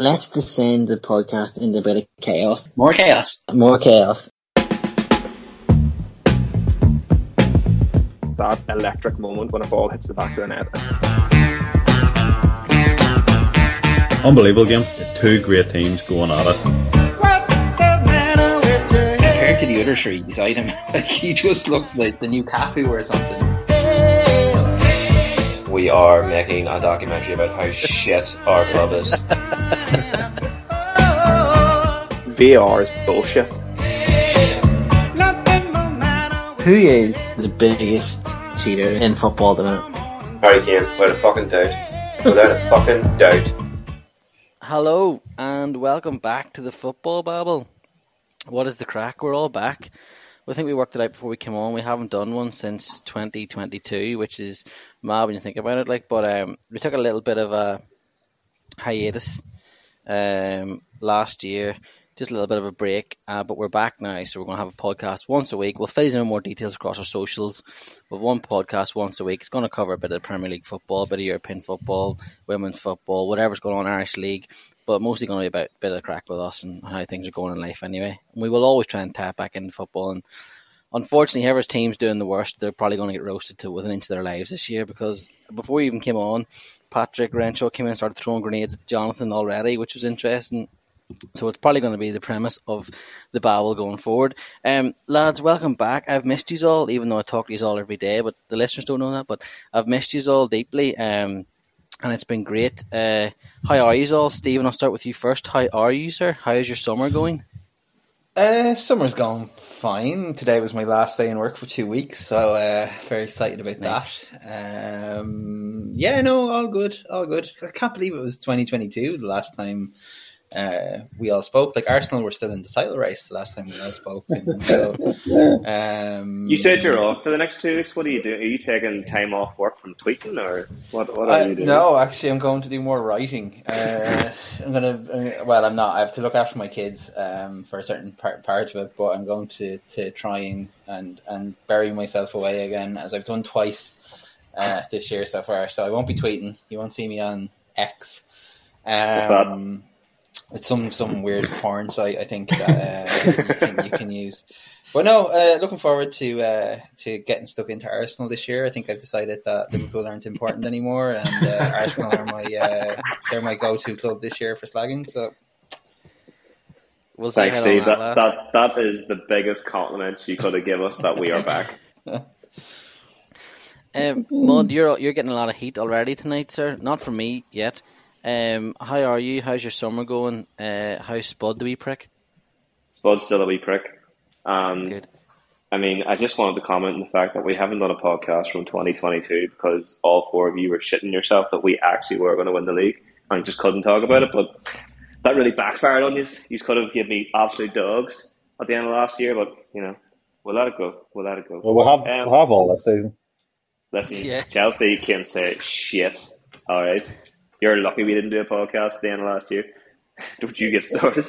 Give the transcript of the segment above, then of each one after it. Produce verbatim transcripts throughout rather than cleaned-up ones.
let's descend the podcast into a bit of chaos. More chaos. More chaos. That electric moment when a ball hits the back of the net. Unbelievable game. Two great teams going at it. Compared to the other three beside him, like, he just looks like the new Cafu or something. We are making a documentary about how shit our club is. V R is bullshit. Who is the biggest cheater in football tonight? Harry Kane, without a fucking doubt. Without a fucking doubt. Hello and welcome back to the Football Babble. What is the crack? We're all back. I think we worked it out before we came on. We haven't done one since twenty twenty-two, which is mad when you think about it. Like, but um, we took a little bit of a hiatus um, last year, just a little bit of a break. Uh, but we're back now, so we're going to have a podcast once a week. We'll fill you in more details across our socials. With one podcast once a week, it's going to cover a bit of Premier League football, a bit of European football, women's football, whatever's going on in Irish League. But mostly going to be about a bit of crack with us and how things are going in life anyway. And we will always try and tap back into football. And unfortunately, whoever's team's doing the worst, they're probably going to get roasted to within an inch of their lives this year, because before we even came on, Patrick Renshaw came in and started throwing grenades at Jonathan already, which was interesting. So it's probably going to be the premise of the Babble going forward. Um, lads, welcome back. I've missed you all, even though I talk to you all every day, but the listeners don't know that. But I've missed you all deeply. Um, And it's been great. Uh, how are you all? Stephen, I'll start with you first. How are you, sir? How is your summer going? Uh, summer's going fine. Today was my last day in work for two weeks, so uh, very excited about nice. that. Um, yeah, no, all good, all good. I can't believe it was twenty twenty-two, the last time uh, we all spoke. Like, Arsenal were still in the title race the last time we all spoke. And so, um, You said you're off for the next two weeks. What are you doing? Are you taking time off work from tweeting, or what? What are uh, you doing? No, actually, I'm going to do more writing. Uh, I'm gonna. Uh, well, I'm not. I have to look after my kids um, for a certain part, part of it, but I'm going to, to try and, and and bury myself away again, as I've done twice uh, this year so far. So I won't be tweeting. You won't see me on X. Um, What's that? It's some, some weird porn site, I think, that uh, you, can, you can use. But no, uh, looking forward to uh, to getting stuck into Arsenal this year. I think I've decided that Liverpool aren't important anymore, and uh, Arsenal are my uh, they're my go-to club this year for slagging. So, we'll see. Thanks, how Steve. that, That, that that is the biggest compliment you could have given us, that we are back. um, Mud, you're you're getting a lot of heat already tonight, sir. Not from me yet. Um, how are you? How's your summer going? Uh, how's Spud the wee prick? Spud's still a wee prick. And Good. I mean, I just wanted to comment on the fact that we haven't done a podcast from twenty twenty-two because all four of you were shitting yourself that we actually were going to win the league and just couldn't talk about it. But that really backfired on you. You could have given me absolute dogs at the end of last year, but, you know, we'll let it go. We'll let it go. Well, we'll have, Um, we'll have all this season. Listen, Yeah. Chelsea can say shit. All right. You're lucky we didn't do a podcast at the end of last year. Don't you get started.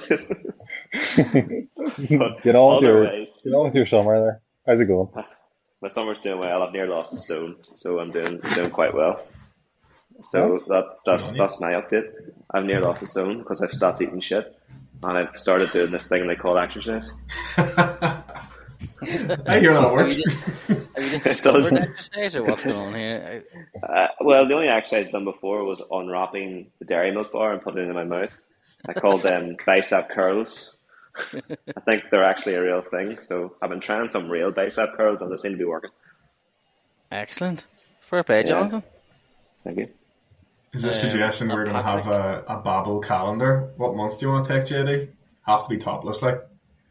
Get on with your Otherwise, get on with your summer there. How's it going? my summer's doing well. I've near lost a stone, so I'm doing doing quite well. So that that's that's my update. I've near lost a stone because I've stopped eating shit, and I've started doing this thing they call exercise. I hear that works. Have you just, have you just It discovered does. exercise, or what's going on here? Uh, well, the only exercise I've done before was unwrapping the Dairy Milk bar and putting it in my mouth. I called them bicep curls. I think they're actually a real thing. So I've been trying some real bicep curls, and they seem to be working. Excellent. Fair play, Yeah. Jonathan. Thank you. Is this Um, suggesting we're going to have a, a Babble calendar? What month do you want to take, J D? Have to be topless, like.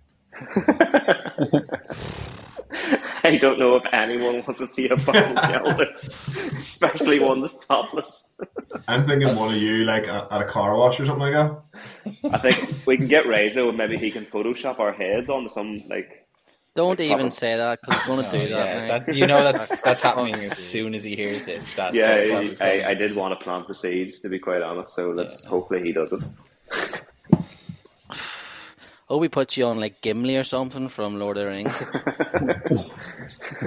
I don't know if anyone wants to see a bubble calendar, especially one that's topless. I'm thinking one of you, like, at at a car wash or something like that. I think we can get Rezo and maybe he can Photoshop our heads onto some, like... Don't like even proper- say that, because he's going to do that. yeah, now. that, you know that's that's happening as soon as he hears this. That, Yeah, that I, is coming. I, I did want to plant the seeds, to be quite honest, so let's hopefully he does it. Oh, we put you on like Gimli or something from Lord of the Rings.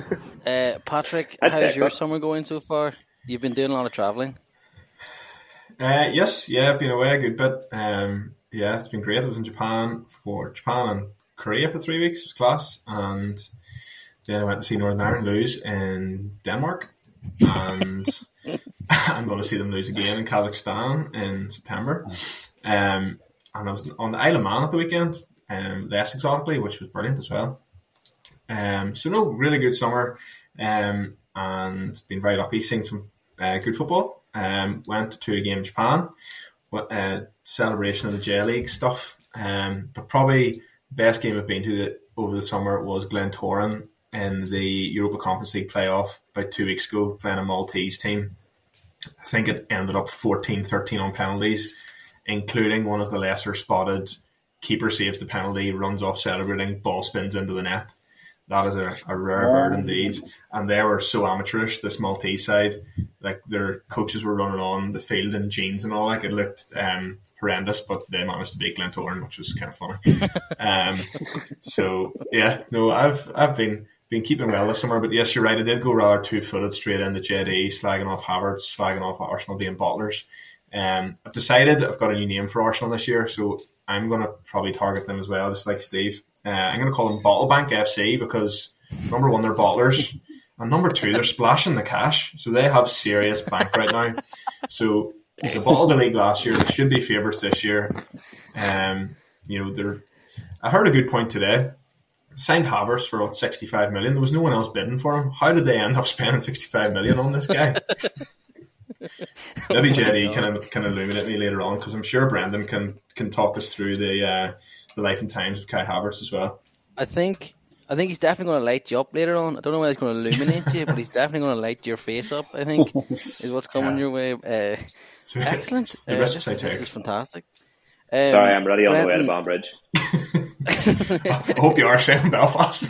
uh, Patrick, I'd how's take your that. summer going so far? You've been doing a lot of travelling. Uh, yes, yeah, I've been away a good bit. Um, yeah, it's been great. I was in Japan for Japan and Korea for three weeks. It was class. And then I went to see Northern Ireland lose in Denmark. And I'm going to see them lose again in Kazakhstan in September. Um, and I was on the Isle of Man at the weekend, um, less exotically, which was brilliant as well. Um, so no, really good summer, um, and been very lucky seeing some uh, good football. Um, went to a game in Japan, uh, celebration of the J League stuff. Um, but probably the best game I've been to the, over the summer was Glentoran in the Europa Conference League playoff about two weeks ago, playing a Maltese team. I think it ended up fourteen thirteen on penalties, including one of the lesser spotted keeper saves the penalty, runs off celebrating, ball spins into the net. That is a, a rare bird indeed. And they were so amateurish, this Maltese side. Like, their coaches were running on the field in jeans and all. Like, it looked um, horrendous, but they managed to beat Glentoran, which was kind of funny. um, so, yeah, no, I've I've been been keeping well this summer. But yes, you're right, I did go rather two-footed straight into J D, slagging off Havertz, slagging off Arsenal being bottlers. Um, I've decided I've got a new name for Arsenal this year, so I'm going to probably target them as well, just like Steve. Uh, I'm going to call them Bottle Bank F C because, number one, they're bottlers, and number two, they're splashing the cash. So they have serious bank right now. So they bottled the league last year. They should be favourites this year. Um, you know, they're. I heard a good point today. Signed Havertz for what, sixty-five million. There was no one else bidding for him. How did they end up spending sixty-five million on this guy? Maybe J D can can illuminate me later on, because I'm sure Brendan can can talk us through the uh, the life and times of Kai Havertz as well. I think I think he's definitely going to light you up later on. I don't know whether he's going to illuminate you, but he's definitely going to light your face up, I think, is what's coming yeah. your way. Uh, so excellent. The uh, risks this, I this take. is fantastic. Um, Sorry, I'm ready on Brendan, the way to Banbridge. I hope you are saying Belfast.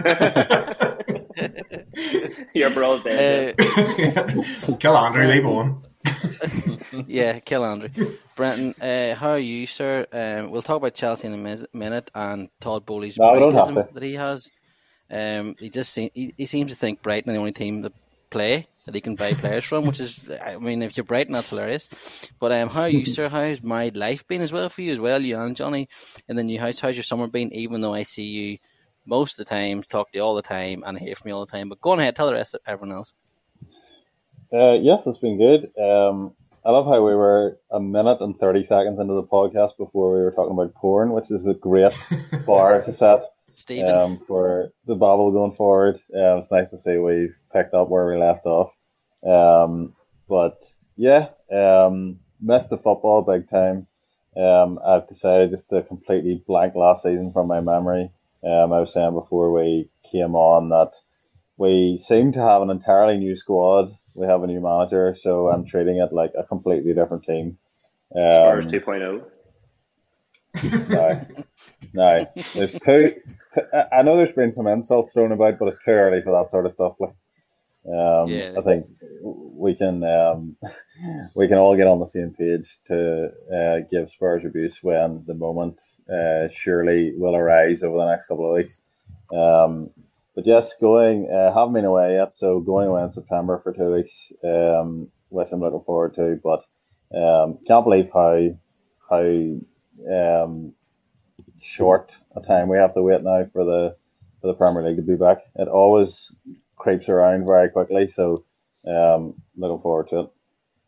Your bro's dead. Uh, Kill Andrew, leave on. Yeah, kill Andrew. Brenton, uh, how are you, sir? Um, we'll talk about Chelsea in a mis- minute and Todd Bowley's no, Brightonism that he has. Um, he just se- he, he seems to think Brighton are the only team that play that he can buy players from, which is, I mean, if you're Brighton, that's hilarious. But um, how are you, sir? How's married life been as well for you as well, you and Johnny in the new house? How's your summer been? Even though I see you most of the time, talk to you all the time, and hear from you all the time. But go on ahead, tell the rest of everyone else. Uh, yes, it's been good. Um, I love how we were a minute and thirty seconds into the podcast before we were talking about porn, which is a great bar to set um, for the Babel going forward. Uh, it's nice to see we've picked up where we left off. Um, but yeah, um, missed the football big time. Um, I've decided just to completely blank last season from my memory. Um, I was saying before we came on that we seem to have an entirely new squad. We have a new manager, so I'm treating it like a completely different team. Um, Spurs two point oh. No, no. There's two. I know there's been some insults thrown about, but it's too early for that sort of stuff. Like, um, yeah. I think we can um, we can all get on the same page to uh, give Spurs abuse when the moment uh, surely will arise over the next couple of weeks. Um, But yes, going, uh, haven't been away yet, so going away in September for two weeks, um, which I'm looking forward to. But um, can't believe how how um, short a time we have to wait now for the for the Premier League to be back. It always creeps around very quickly, so um, looking forward to it.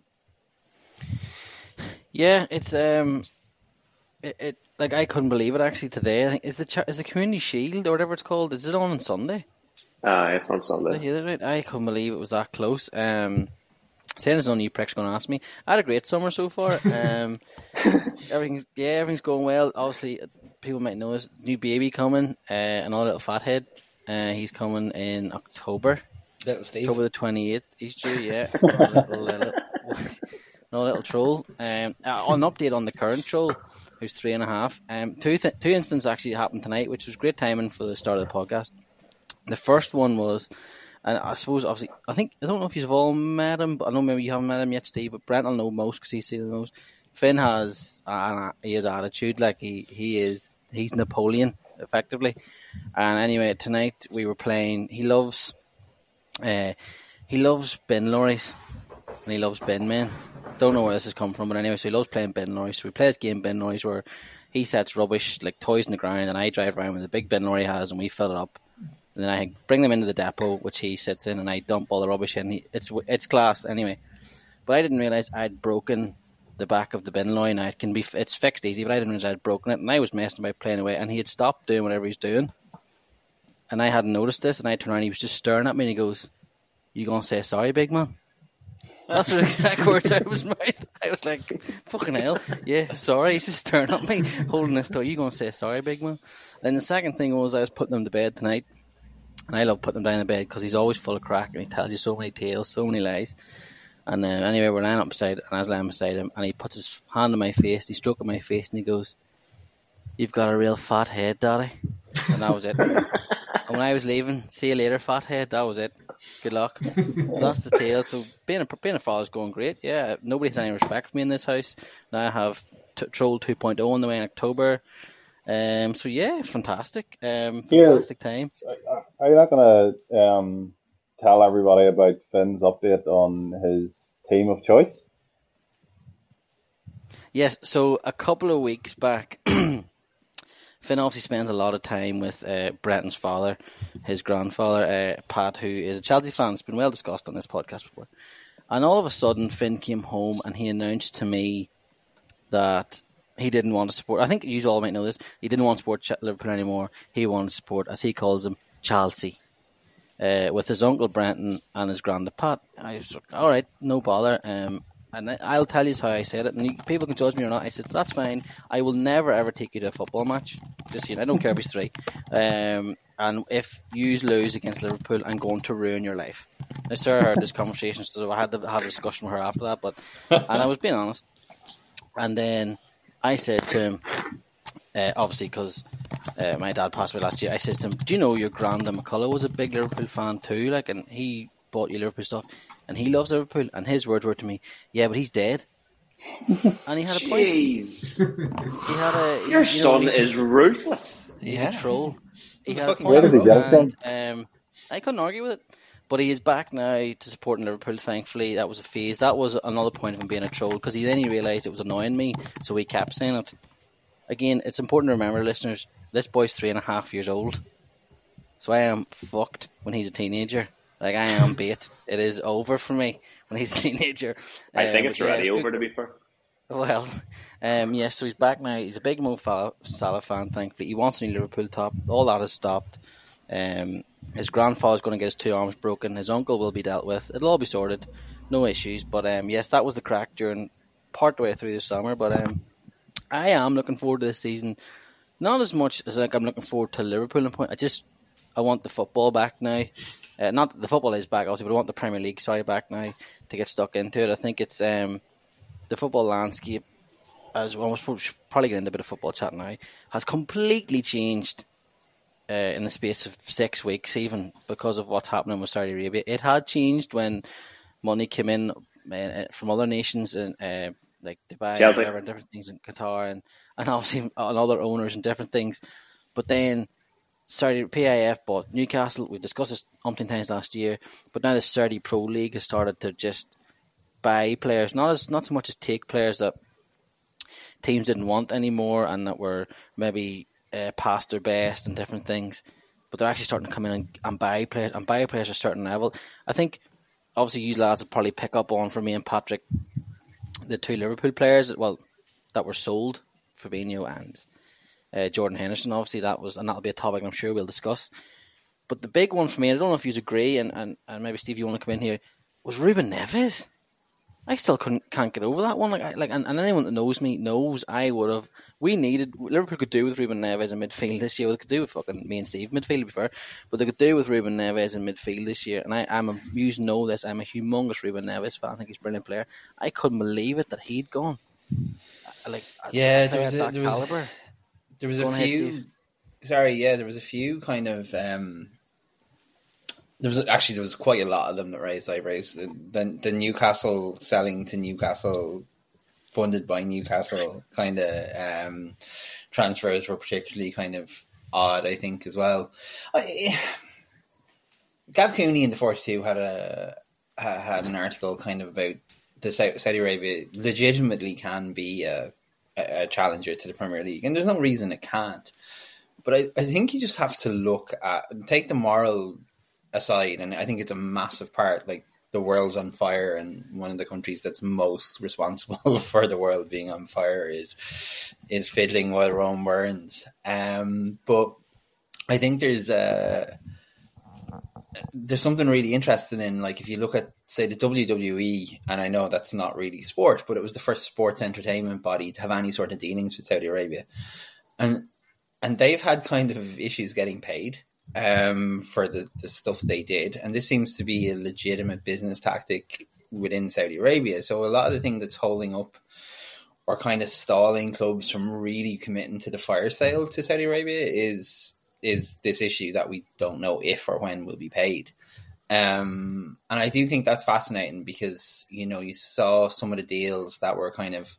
Yeah, it's um, it, it like I couldn't believe it actually today. I think is the is the Community Shield or whatever it's called. Is it on on Sunday? Ah, uh, it's on Sunday. Yeah, right. I couldn't believe it was that close. Um, saying as none of you pricks going to ask me. I had a great summer so far. Um, everything, yeah, everything's going well. Obviously, people might know his new baby coming. Uh, another little fathead. Uh, he's coming in October. Little Steve. October the twenty-eighth. He's due. Yeah. Another little, uh, little, another little troll. Um, uh, an update on the current troll, who's three and a half. Um, two th- two incidents actually happened tonight, which was great timing for the start of the podcast. The first one was, and I suppose obviously, I think I don't know if you've all met him, but I know maybe you haven't met him yet, Steve. But Brent will know most because he's seen the most. Finn has uh, he has attitude, like he, he is he's Napoleon effectively. And anyway, tonight we were playing. He loves, uh, he loves bin lorries, and he loves bin men. Don't know where this has come from, but anyway, so he loves playing bin lorries. So we play this game bin lorries where he sets rubbish like toys in the ground, and I drive around with the big bin lorry he has, and we fill it up. And then I bring them into the depot, which he sits in, and I dump all the rubbish in. He, it's it's class anyway. But I didn't realise I'd broken the back of the bin lorry. Now it can be it's fixed easy, but I didn't realise I'd broken it, and I was messing about playing away, and he had stopped doing whatever he's doing, and I hadn't noticed this, and I turned around, and he was just staring at me, and he goes, "You gonna say sorry, big man?" That's the exact words out of his mouth. I was like, fucking hell. Yeah, sorry. He's just staring at me, holding this door. You going to say sorry, big man? Then the second thing was I was putting him to bed tonight. And I love putting him down in the bed because he's always full of crack and he tells you so many tales, so many lies. And uh, anyway, we're lying up beside and I was lying beside him. And he puts his hand on my face. He stroked my face and he goes, "You've got a real fat head, Daddy." And that was it. And when I was leaving, "See you later, fat head." That was it. Good luck. So that's the tale. So being a being a father is going great. Yeah, nobody has any respect for me in this house. Now I have t- Troll two point oh on the way in October. Um. So yeah, fantastic. Um. Fantastic yeah. time. Are you not going to um tell everybody about Finn's update on his team of choice? Yes. So a couple of weeks back. Finn obviously spends a lot of time with uh, Brenton's father, his grandfather, uh, Pat, who is a Chelsea fan. It's been well discussed on this podcast before. And all of a sudden, Finn came home and he announced to me that he didn't want to support. I think you all might know this. He didn't want to support Liverpool anymore. He wanted to support, as he calls them, Chelsea, uh, with his uncle Brenton and his granddad Pat. I was like, all right, no bother. Um, And I'll tell you how I said it, and you, people can judge me or not. I said, "That's fine. I will never ever take you to a football match. Just you know, I don't care if he's three. Um, and if you lose against Liverpool, I'm going to ruin your life." Now, Sarah heard this conversation, so I had to have a discussion with her after that. But and I was being honest. And then I said to him, uh, obviously because uh, my dad passed away last year, I said to him, "Do you know your granddad McCullough was a big Liverpool fan too? Like, and he bought you Liverpool stuff." And he loves Liverpool. And his words were to me, "Yeah, but he's dead." And he had a point. Jeez. He had a, Your you son know, is ruthless. He's Yeah. a troll. He had a fucking point. Where did he get it from? And, um, I couldn't argue with it. But he is back now to supporting Liverpool, thankfully. That was a phase. That was another point of him being a troll, because he then he realised it was annoying me, so he kept saying it. Again, it's important to remember, listeners, this boy's three and a half years old. So I am fucked when he's a teenager. Like, I am bait. It is over for me when he's a teenager. I think um, it's yeah, already it's over, good. to be fair. Well, um, yes, so he's back now. He's a big Mo Salah fan, thankfully. He wants a new Liverpool top. All that has stopped. Um, his grandfather's going to get his two arms broken. His uncle will be dealt with. It'll all be sorted. No issues. But um, yes, that was the crack during part the way through the summer. But um, I am looking forward to this season. Not as much as like I'm looking forward to Liverpool. I just I want the football back now. Uh, not the football is back, obviously, but I want the Premier League sorry back now to get stuck into it. I think it's um, the football landscape, as well, we're probably getting into a bit of football chat now, has completely changed uh, in the space of six weeks, even because of what's happening with Saudi Arabia. It had changed when money came in uh, from other nations, and uh, like Dubai, and whatever, and different things in Qatar, and, and obviously and other owners and different things. But then Saudi P I F bought Newcastle. We discussed this umpteen times last year, but now the Saudi Pro League has started to just buy players, not as not so much as take players that teams didn't want anymore and that were maybe uh, past their best and different things, but they're actually starting to come in and, and buy players and buy players at a certain level. I think obviously you lads will probably pick up on, for me and Patrick, the two Liverpool players well that were sold, Fabinho and Uh, Jordan Henderson, obviously that was, and that'll be a topic I'm sure we'll discuss. But the big one for me, and I don't know if you agree, and, and, and maybe Steve, you want to come in here, was Ruben Neves. I still couldn't can't get over that one. Like, I, like, and, and anyone that knows me knows I would have. We needed Liverpool could do with Ruben Neves in midfield this year. Well, they could do with fucking me and Steve midfield, to be fair, but they could do with Ruben Neves in midfield this year. And I, I'm a, you know this, I'm a humongous Ruben Neves fan. I think he's a brilliant player. I couldn't believe it that he'd gone. Like, yeah, a there was, a, that there was caliber. There was Go a ahead, few. Steve. Sorry, yeah, there was a few kind of. Um, there was actually there was quite a lot of them that raised eyebrows. The, the, the Newcastle selling to Newcastle, funded by Newcastle, kind of um, transfers were particularly kind of odd, I think, as well. I, Gav Cooney in the forty-two had a had an article kind of about the Saudi Arabia legitimately can be a, a challenger to the Premier League, and there's no reason it can't. But I, I think you just have to look at, take the moral aside, and I think it's a massive part. Like, the world's on fire, and one of the countries that's most responsible for the world being on fire is is fiddling while Rome burns. Um, but I think there's a there's something really interesting in, like, if you look at, say, the W W E, and I know that's not really sport, but it was the first sports entertainment body to have any sort of dealings with Saudi Arabia, and and they've had kind of issues getting paid um, for the, the stuff they did. And this seems to be a legitimate business tactic within Saudi Arabia. So a lot of the thing that's holding up or kind of stalling clubs from really committing to the fire sale to Saudi Arabia is is this issue that we don't know if or when will be paid. Um, and I do think that's fascinating because, you know, you saw some of the deals that were kind of,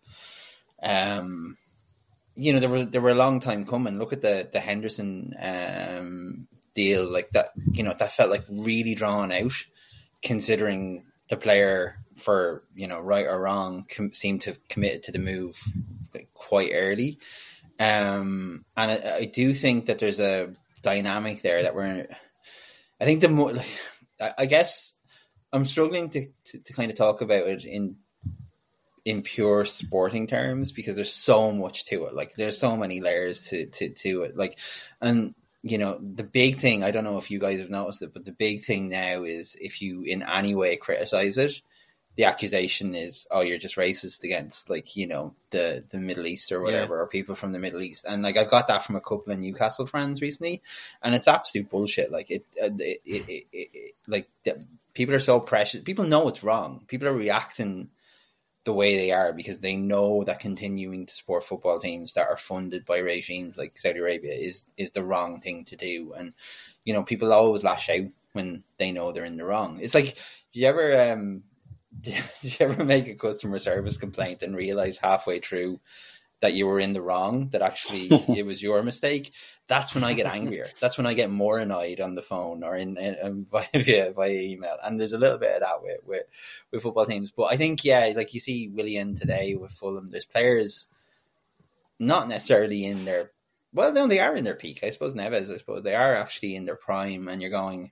um, you know, they were, they were a long time coming. Look at the, the Henderson um, deal, like that, you know, that felt like really drawn out, considering the player, for, you know, right or wrong, com- seemed to have committed to the move like quite early. Um, and I, I do think that there's a dynamic there that we're in. I think the more, like, I, I guess I'm struggling to, to, to kind of talk about it in in pure sporting terms, because there's so much to it. Like, there's so many layers to, to, to it. Like, and, you know, the big thing, I don't know if you guys have noticed it, but the big thing now is if you in any way criticize it, the accusation is, oh, you're just racist against, like, you know, the, the Middle East or whatever, yeah. or people from the Middle East. And, like, I've got that from a couple of Newcastle friends recently, and it's absolute bullshit. Like, it, it, it, it, it, it like, the, people are so precious. People know it's wrong. People are reacting the way they are because they know that continuing to support football teams that are funded by regimes like Saudi Arabia is, is the wrong thing to do. And, you know, people always lash out when they know they're in the wrong. It's like, do you ever, um, did you ever make a customer service complaint and realize halfway through that you were in the wrong, that actually it was your mistake? That's when I get angrier. That's when I get more annoyed on the phone or in, in, in via, via email. And there's a little bit of that with, with, with football teams. But I think, yeah, like you see Willian today with Fulham, there's players not necessarily in their, well, no, they are in their peak. I suppose Neves, I suppose they are actually in their prime, and you're going,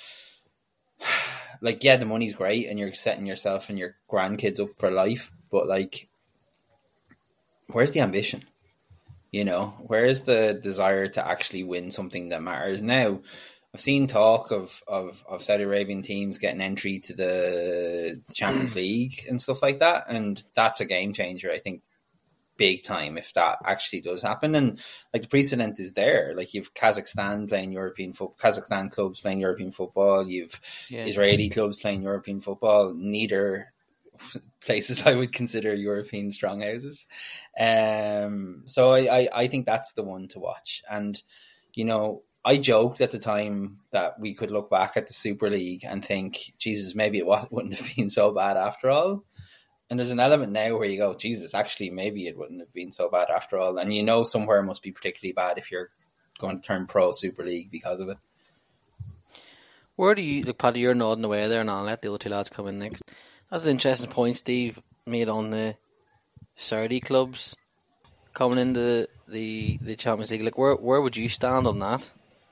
like, yeah, the money's great and you're setting yourself and your grandkids up for life, but, like, where's the ambition? You know, where's the desire to actually win something that matters? Now, I've seen talk of, of, of Saudi Arabian teams getting entry to the Champions League and stuff like that, and that's a game changer, I think, big time, if that actually does happen. And, like, the precedent is there. Like, you've Kazakhstan playing European football, Kazakhstan clubs playing European football, you've yeah. Israeli clubs playing European football, neither places I would consider European stronghouses. Um, so I, I, I think that's the one to watch. And, you know, I joked at the time that we could look back at the Super League and think, Jesus, maybe it wouldn't have been so bad after all. And there's an element now where you go, Jesus, actually, maybe it wouldn't have been so bad after all. And you know somewhere it must be particularly bad if you're going to turn pro Super League because of it. Where do you, like, Paddy, you're nodding away there, and I'll let the other two lads come in next. That's an interesting point Steve made on the Saudi clubs coming into the, the Champions League. Like, where where would you stand on that?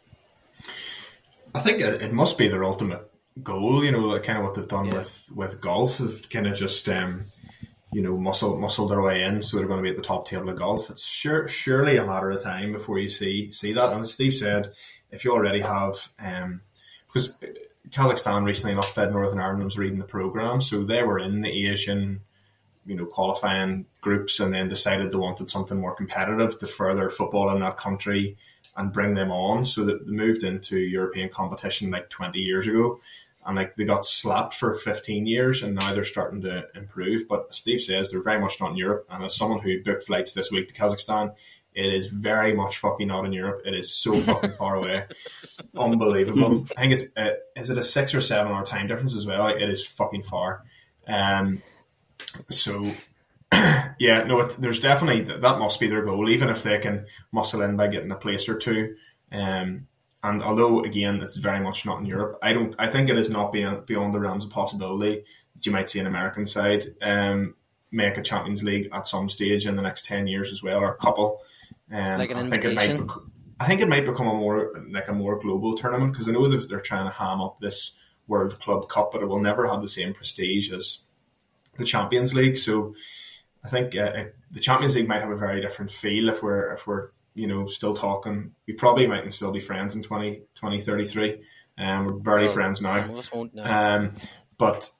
I think it must be their ultimate goal, you know, like kind of what they've done yeah. with, with golf. They've kind of just, um, you know, muscle muscle their way in, so they're going to be at the top table of golf. It's sure surely a matter of time before you see see that. And as Steve said, if you already have, um, because Kazakhstan recently enough played Northern Ireland, was reading the programme, so they were in the Asian, you know, qualifying groups, and then decided they wanted something more competitive to further football in that country and bring them on, so that they moved into European competition like twenty years ago, and like they got slapped for fifteen years, and now they're starting to improve. But as Steve says, they're very much not in Europe, and as someone who booked flights this week to Kazakhstan, it is very much fucking not in Europe. It is so fucking far away. Unbelievable. I think it's, uh, is it a six or seven hour time difference as well? Like, it is fucking far. Um, so, yeah, no, it, there's definitely, that must be their goal, even if they can muscle in by getting a place or two. Um, and although, again, it's very much not in Europe, I don't, I think it is not beyond, beyond the realms of possibility that you might see an American side um, make a Champions League at some stage in the next ten years as well, or a couple. Um, like an I think it might. Bec- I think it might become a more like a more global tournament, because I know that they're trying to ham up this World Club Cup, but it will never have the same prestige as the Champions League. So I think uh, the Champions League might have a very different feel if we're if we're you know still talking. We probably mightn't still be friends in twenty thirty-three. Um, we're barely well, friends now. Some of us won't know. Um, but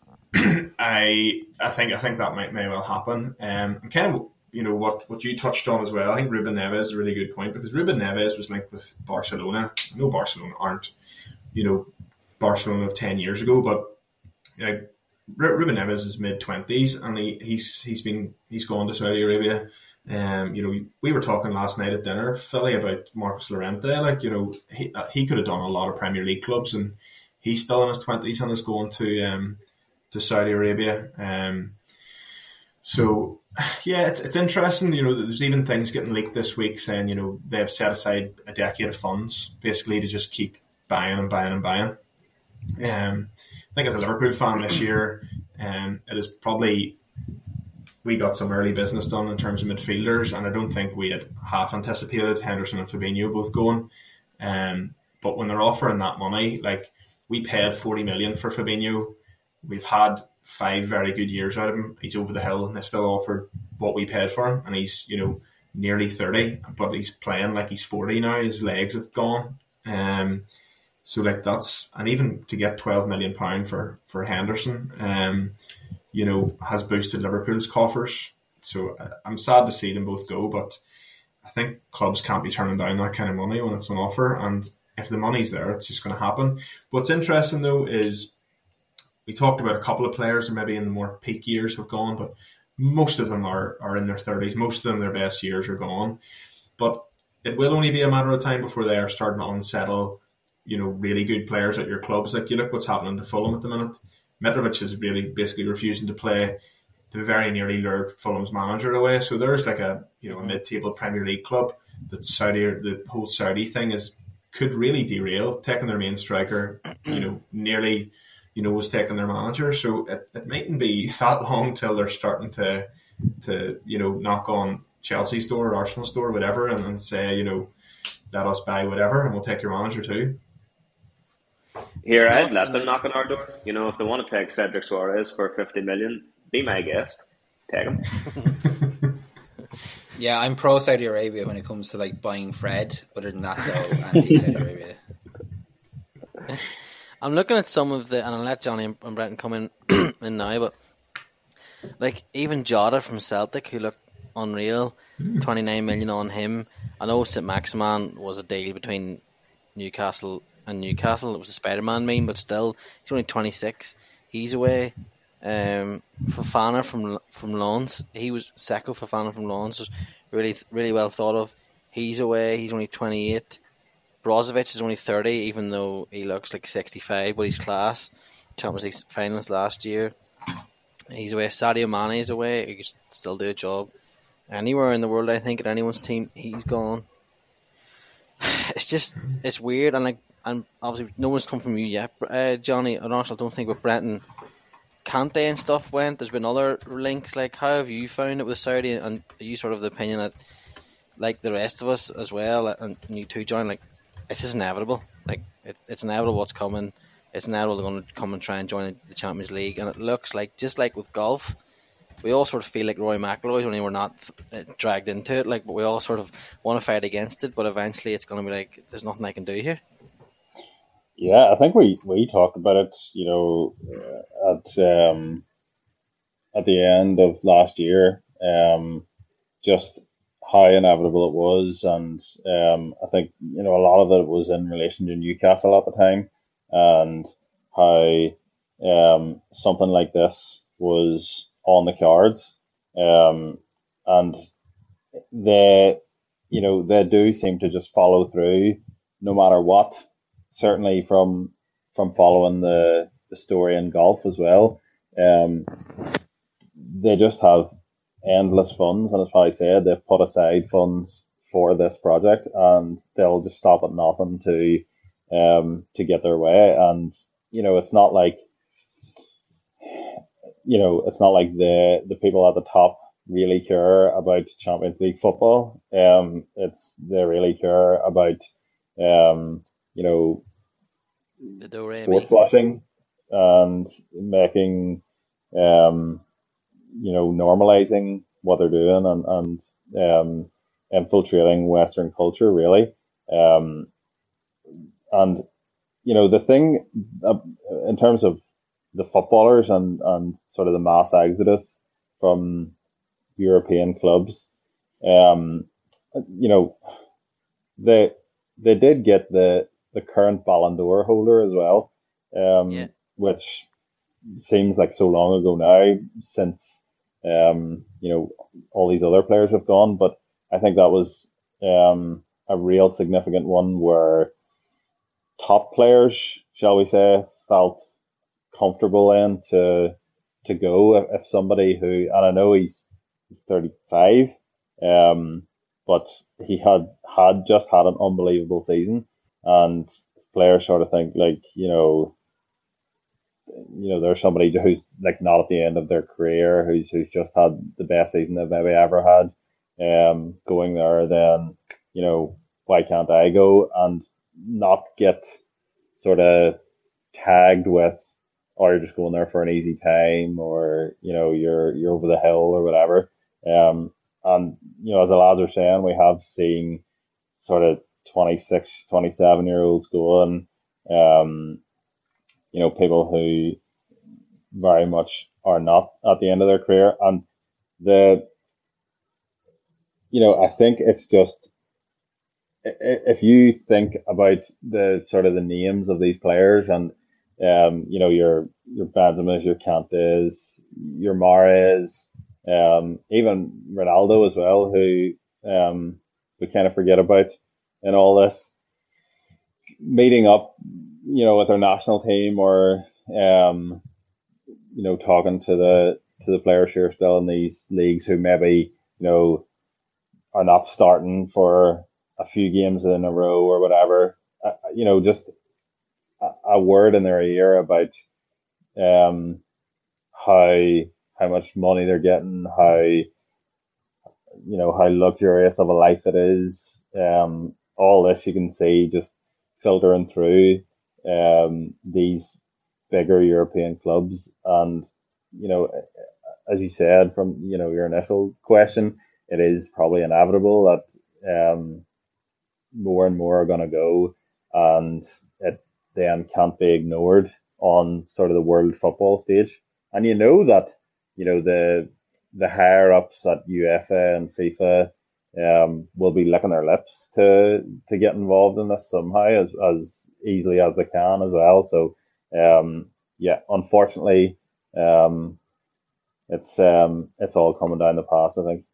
I I think I think that might may well happen. Um, and kind of. You know, what, what you touched on as well, I think Ruben Neves is a really good point, because Ruben Neves was linked with Barcelona. I know Barcelona aren't, you know, Barcelona of ten years ago, but you know, Ruben Neves is mid-twenties, and he, he's he's been he's gone to Saudi Arabia. Um, you know, we were talking last night at dinner, Philly, about Marcos Llorente. Like, you know, he he could have done a lot of Premier League clubs, and he's still in his twenties and is going to um to Saudi Arabia. Um, so. Yeah, it's it's interesting. You know, there's even things getting leaked this week saying, you know, they've set aside a decade of funds basically to just keep buying and buying and buying. Um, I think as a Liverpool fan this year, um, it is probably we got some early business done in terms of midfielders, and I don't think we had half anticipated Henderson and Fabinho both going. Um, but when they're offering that money, like we paid forty million for Fabinho, we've had five very good years out of him. He's over the hill, and they still offered what we paid for him, and he's, you know, nearly thirty, but he's playing like he's forty now. His legs have gone. Um, so like that's, and even to get twelve million pound for for Henderson, um, you know, has boosted Liverpool's coffers. So I'm sad to see them both go, but I think clubs can't be turning down that kind of money when it's on offer, and if the money's there, it's just going to happen. What's interesting though is, we talked about a couple of players who maybe in the more peak years have gone, but most of them are, are in their thirties. Most of them, their best years are gone. But it will only be a matter of time before they are starting to unsettle, you know, really good players at your clubs. Like, you look what's happening to Fulham at the minute. Mitrovic is really basically refusing to play. They very nearly lured Fulham's manager away. So there's like a, you know, a mid-table Premier League club that Saudi, the whole Saudi thing is could really derail, taking their main striker, you know, nearly... you know, was taking their manager. So it, it mightn't be that long till they're starting to, to you know, knock on Chelsea's door or Arsenal's door or whatever, and, and say, you know, let us buy whatever and we'll take your manager too. Here, I'd let them knock on our door. You know, if they want to take Cedric Suarez for fifty million, be my guest. Take him. Yeah, I'm pro Saudi Arabia when it comes to like buying Fred. Other than that, though, anti Saudi Arabia. I'm looking at some of the, and I'll let Johnny and Brenton come in, in now, but like even Jota from Celtic, who looked unreal, mm. twenty-nine million on him. I know Saint Maximin was a deal between Newcastle and Newcastle. It was a Spider-Man meme, but still, he's only twenty-six. He's away. Um, Fofana from from Lens, he was Seko Fofana from Lens was really really well thought of. He's away. He's only twenty-eight. Brozovic is only thirty, even though he looks like sixty-five, but he's class. Champions League finalist last year. He's away. Sadio Mane is away. He can still do a job anywhere in the world, I think, at anyone's team. He's gone. It's just, it's weird, and like, and obviously no one's come from you yet, uh, Johnny and Arsenal. Don't think with Brenton, Kante and stuff went. There's been other links. Like, how have you found it with Saudi? And are you sort of the opinion that, like the rest of us as well, and you too, John, like, it's just inevitable. Like it, it's inevitable what's coming. It's inevitable they're going to come and try and join the Champions League. And it looks like, just like with golf, we all sort of feel like Rory McIlroy, only we're not dragged into it. Like, but we all sort of want to fight against it. But eventually, it's going to be like, there's nothing I can do here. Yeah, I think we, we talked about it. You know, at um, at the end of last year, um, just. how inevitable it was, and um, I think, you know, a lot of it was in relation to Newcastle at the time, and how um, something like this was on the cards, um, and they, you know, they do seem to just follow through no matter what. Certainly from from following the the story in golf as well, um, they just have endless funds, and as Paddy said, they've put aside funds for this project, and they'll just stop at nothing to um to get their way. And you know, it's not like you know, it's not like the the people at the top really care about Champions League football. Um, it's they really care about, um, you know, sports washing and making, um, you know, normalizing what they're doing and and um, infiltrating Western culture really. Um, and you know, the thing uh, in terms of the footballers and and sort of the mass exodus from European clubs, um, you know, they they did get the the current Ballon d'Or holder as well, um, yeah. which seems like so long ago now since um, you know, all these other players have gone. But I think that was um, a real significant one where top players, shall we say, felt comfortable in to to go if, if somebody who, and I know he's he's thirty-five, um, but he had had just had an unbelievable season, and players sort of think like, you know, you know, there's somebody who's like not at the end of their career, who's who's just had the best season they've maybe ever had, um, going there, then, you know, why can't I go and not get sort of tagged with, or you're just going there for an easy time, or, you know, you're you're over the hill or whatever. Um, and, you know, as the lads are saying, we have seen sort of twenty-six, twenty-seven year olds going, um, you know, people who very much are not at the end of their career. And the, you know, I think it's just, if you think about the sort of the names of these players, and um, you know, your your Benzema's, your Kante's, your Mahrez, um, even Ronaldo as well, who um we kind of forget about in all this, meeting up, you know, with their national team, or um, you know, talking to the to the players who are still in these leagues who maybe, you know, are not starting for a few games in a row or whatever, uh, you know, just a, a word in their ear about um how how much money they're getting, how, you know, how luxurious of a life it is. Um, all this you can see just filtering through um these bigger European clubs, and, you know, as you said from, you know, your initial question, it is probably inevitable that um. more and more are going to go, and it then can't be ignored on sort of the world football stage. And you know that, you know, the the higher ups at UEFA and FIFA um will be licking their lips to to get involved in this somehow, as as easily as they can as well. So um yeah, unfortunately, um it's um it's all coming down the pass, I think.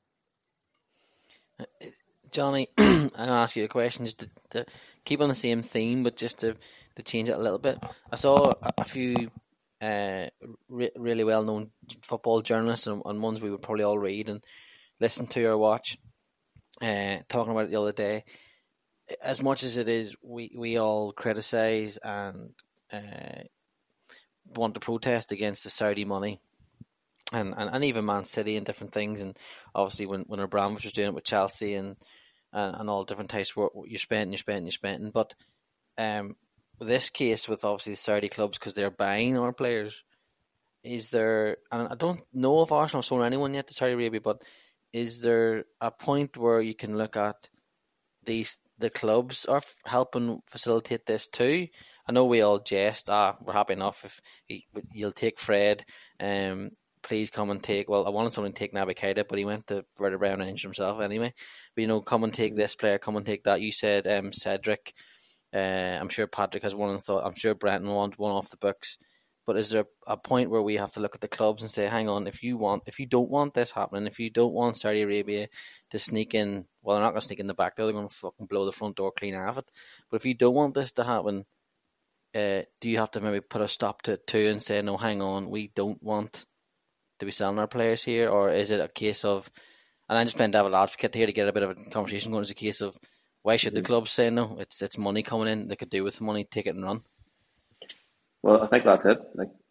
Johnny, I'm going to ask you a question just to, to keep on the same theme, but just to, to change it a little bit. I saw a, a few uh, re- really well-known football journalists, and, and ones we would probably all read and listen to or watch, uh, talking about it the other day. As much as it is, we, we all criticise and uh, want to protest against the Saudi money, and, and, and even Man City and different things, and obviously when, when Abramovich was doing it with Chelsea and and, and all different types where you're spending, you're spending, you're spending. But um, this case with obviously the Saudi clubs, because they're buying our players, is there, and I don't know if Arsenal have sold anyone yet to Saudi Arabia, but is there a point where you can look at these, the clubs are helping facilitate this too? I know we all jest, ah, we're happy enough if he, you'll take Fred, um, please come and take, well, I wanted someone to take Naby Keita, but he went to Werder Bremen and injured himself anyway. But, you know, come and take this player, come and take that. You said um, Cedric. Uh, I'm sure Patrick has one in thought. I'm sure Brenton wants one off the books. But is there a point where we have to look at the clubs and say, hang on, if you want, if you don't want this happening, if you don't want Saudi Arabia to sneak in, well, they're not going to sneak in the back door, they're going to fucking blow the front door clean out of it. But if you don't want this to happen, uh, do you have to maybe put a stop to it too and say, no, hang on, we don't want to be selling our players here? Or is it a case of, and I'm just playing devil advocate here to get a bit of a conversation going, is a case of, why should the clubs say no? It's it's money coming in, they could do with the money, take it and run. Well, I think that's it. Like,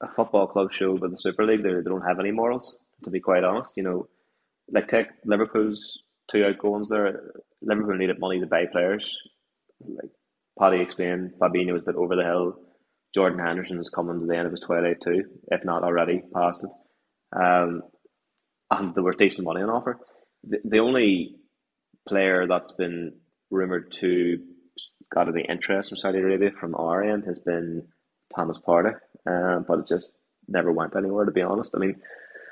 a football club show by the Super League, they they don't have any morals. To be quite honest, you know, like take Liverpool's two outgoings there. Liverpool needed money to buy players. Like Paddy explained, Fabinho was a bit over the hill. Jordan Henderson is coming to the end of his twilight too, if not already past it. Um, and there was decent money on offer. The, the only player that's been rumoured to got any interest from Saudi Arabia from our end has been Thomas Partey, um, but it just never went anywhere, to be honest. I mean,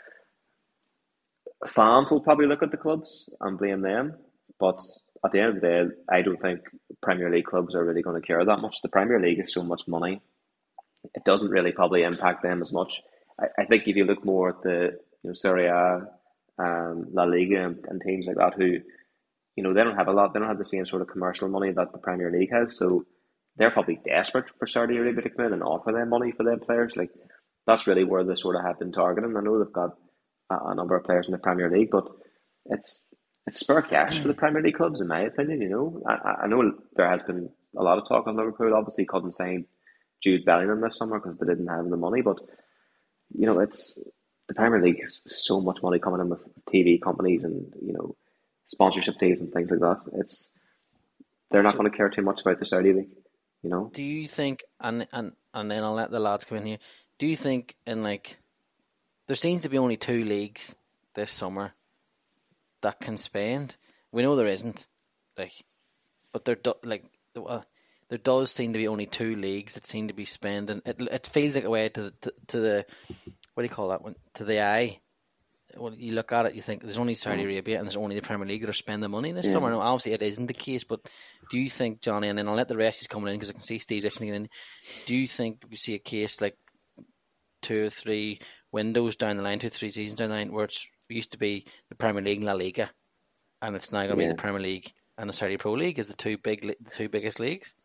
fans will probably look at the clubs and blame them, but at the end of the day, I don't think Premier League clubs are really going to care that much. The Premier League is so much money, it doesn't really probably impact them as much. I, I think if you look more at the you know Serie A, um, La Liga, and, and teams like that, who you know they don't have a lot, they don't have the same sort of commercial money that the Premier League has, so they're probably desperate for Saudi Arabia to come in and offer them money for their players. Like that's really where they sort of have been targeting. I know they've got a, a number of players in the Premier League, but it's it's spare cash for the Premier League clubs, in my opinion. You know, I, I know there has been a lot of talk on Liverpool. Obviously, couldn't sign Jude Bellingham this summer because they didn't have the money. But you know, it's the Premier League is so much money coming in with T V companies and you know sponsorship deals and things like that. It's they're not going to care too much about the Saudi League. You know. Do you think, and and and then I'll let the lads come in here. Do you think in like there seems to be only two leagues this summer that can spend? We know there isn't, like, but there do, like well, there does seem to be only two leagues that seem to be spending. It it feels like a way to the to, to the what do you call that one to the eye. Well, you look at it, you think there's only Saudi Arabia and there's only the Premier League that are spending money this yeah. summer. No, obviously it isn't the case, but do you think, Johnny, and then I'll let the rest is coming in because I can see Steve's actually getting in. Do you think we see a case like two or three windows down the line, two or three seasons down the line, where it's, it used to be the Premier League and La Liga, and it's now going to yeah. be the Premier League and the Saudi Pro League as the two big, the two biggest leagues?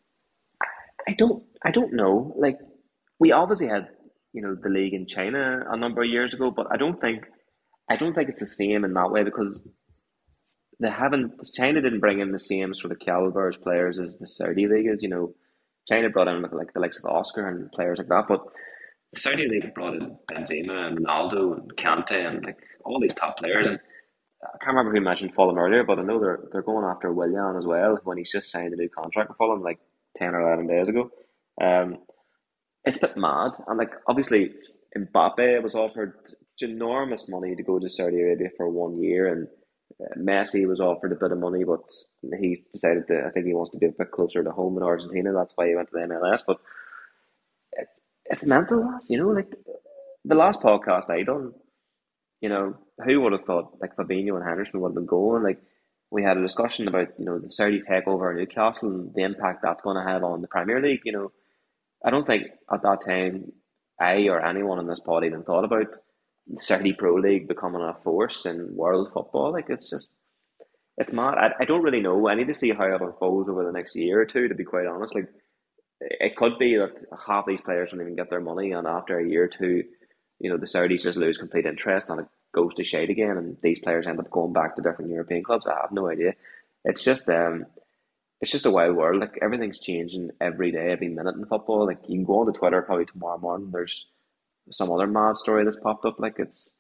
I don't, I don't know. Like we obviously had, you know, the league in China a number of years ago, but I don't think. I don't think it's the same in that way because they haven't. China didn't bring in the same sort of caliber as players as the Saudi League is. You know, China brought in like the likes of Oscar and players like that, but the Saudi League brought in Benzema and Ronaldo and Kante and like all these top players. And I can't remember who mentioned Fulham earlier, but I know they're they're going after Willian as well when he's just signed a new contract with Fulham like ten or eleven days ago. Um, it's a bit mad, and like obviously Mbappe was offered enormous money to go to Saudi Arabia for one year, and uh, Messi was offered a bit of money, but he decided that I think he wants to be a bit closer to home in Argentina. That's why he went to the M L S. But it, it's mental, you know. Like the last podcast I done, you know, who would have thought like Fabinho and Henderson would have been going? Like we had a discussion about you know the Saudi takeover of Newcastle and the impact that's going to have on the Premier League. You know, I don't think at that time I or anyone in this pod even thought about the Saudi Pro League becoming a force in world football. Like it's just, it's mad. I, I don't really know. I need to see how it unfolds over the next year or two, to be quite honest. Like it could be that half these players don't even get their money, and after a year or two, you know, the Saudis just lose complete interest and it goes to shade again, and these players end up going back to different European clubs. I have no idea. It's just um, it's just a wild world. Like everything's changing every day, every minute in football. Like you can go onto Twitter probably tomorrow morning. There's some other mad story that's popped up. Like it's,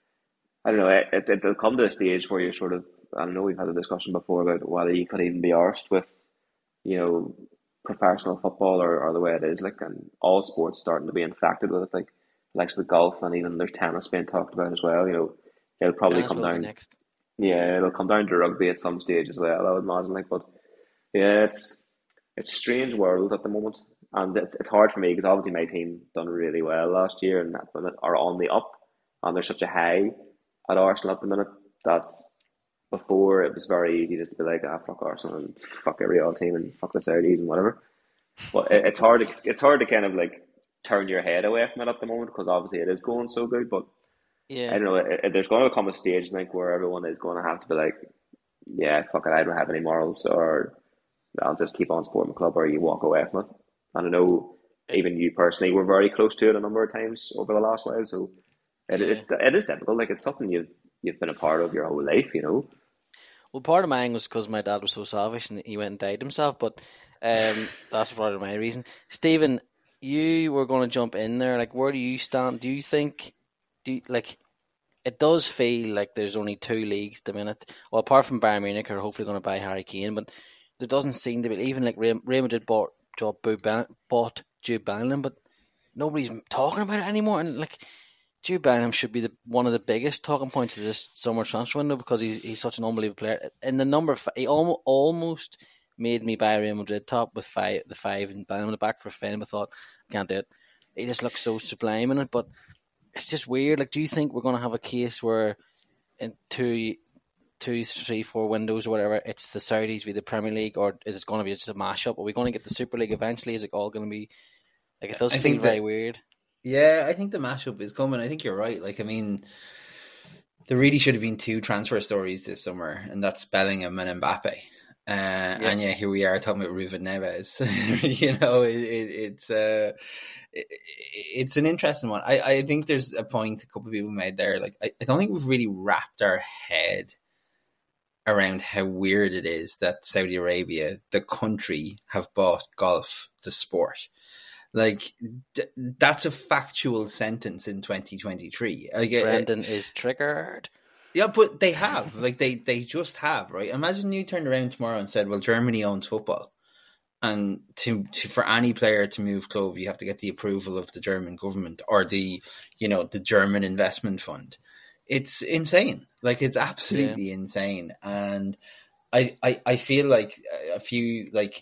I don't know, it, it, it'll come to a stage where you're sort of, I know we've had a discussion before about whether you could even be arsed with, you know, professional football or, or the way it is, like, and all sports starting to be infected with it, like, like the golf and even there's tennis being talked about as well, you know, it'll probably tennis come down, next. yeah, it'll come down to rugby at some stage as well, I would imagine, like, but yeah, it's, it's a strange world at the moment. And it's it's hard for me because obviously my team done really well last year and at the minute are on the up, and there's such a high at Arsenal at the minute that before it was very easy just to be like, ah, fuck Arsenal and fuck every other team and fuck the Saudis and whatever. But it, it's hard to it's hard to kind of like turn your head away from it at the moment because obviously it is going so good. But yeah, I don't know. It, it, there's going to come a stage, I think, where everyone is going to have to be like, yeah, fuck it, I don't have any morals, or I'll just keep on supporting the club, or you walk away from it. And I know even you personally were very close to it a number of times over the last while, so it yeah. is it is difficult. Like it's something you've you've been a part of your whole life, you know. Well, part of mine was because my dad was so selfish and he went and died himself, but um, that's part of my reason. Stephen, you were going to jump in there. Like, where do you stand? Do you think, do you, like, it does feel like there's only two leagues at the minute. Well, apart from Bayern Munich, who are hopefully going to buy Harry Kane, but there doesn't seem to be, even like Real Madrid bought, bought Jude Bellingham, but nobody's talking about it anymore. And like, Jude Bellingham should be the one of the biggest talking points of this summer transfer window because he's he's such an unbelievable player. And the number, he almost, almost made me buy a Real Madrid top with five, the five and Bellingham in the back for Finn. I thought, I can't do it. He just looks so sublime in it, but it's just weird. Like, do you think we're going to have a case where in two, two, three, four windows or whatever, it's the Saudis v the Premier League, or is it going to be just a mashup? Are we going to get the Super League eventually? Is it all going to be like, it does I feel think very that, weird. Yeah, I think the mashup is coming. I think you're right. Like, I mean, there really should have been two transfer stories this summer, and that's Bellingham and Mbappe. Uh, yeah. And yeah, here we are talking about Ruben Neves. you know, it, it, it's uh, it, it's an interesting one. I, I think there's a point a couple of people made there. Like, I, I don't think we've really wrapped our head around how weird it is that Saudi Arabia, the country, have bought golf, the sport. Like, d- that's a factual sentence in twenty twenty-three. Like, Brendan uh, is triggered. Yeah, but they have. Like, they, they just have, right? Imagine you turned around tomorrow and said, well, Germany owns football. And to, to for any player to move club, you have to get the approval of the German government or the, you know, the German investment fund. It's insane. Like, it's absolutely yeah. insane. And I, I, I feel like a few, like,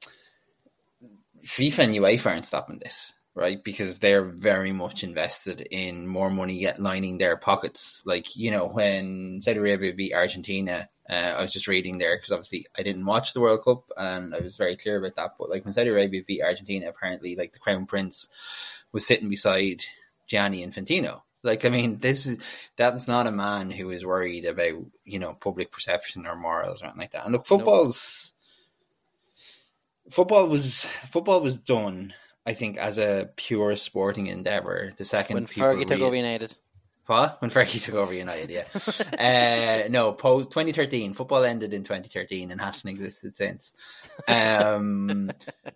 FIFA and UEFA aren't stopping this, right? Because they're very much invested in more money get lining their pockets. Like, you know, when Saudi Arabia beat Argentina, uh, I was just reading there because obviously I didn't watch the World Cup and I was very clear about that. But like when Saudi Arabia beat Argentina, apparently like the Crown Prince was sitting beside Gianni Infantino. Like, I mean, this is, that's not a man who is worried about, you know, public perception or morals or anything like that. And look, football's, Football was football was done, I think, as a pure sporting endeavour. The second when Fergie took re- over United, what? When Fergie took over United, yeah. uh, no, post twenty thirteen. Football ended in twenty thirteen and hasn't existed since. Um,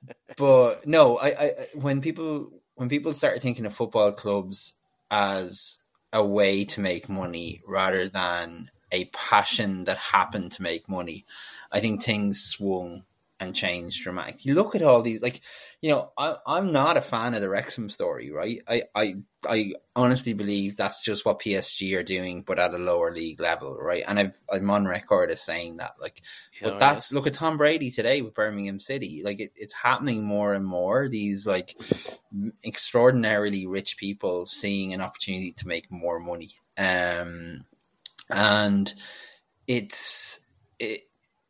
but no, I, I when people when people started thinking of football clubs as a way to make money rather than a passion that happened to make money, I think things swung and changed dramatically. You look at all these, like, you know, I, I'm not a fan of the Wrexham story, right? I, I, I honestly believe that's just what P S G are doing, but at a lower league level, right? And I've, I'm on record as saying that, like, yeah, but that's, look at Tom Brady today with Birmingham City. Like, it, it's happening more and more. These, like, extraordinarily rich people seeing an opportunity to make more money. Um, and it's, it,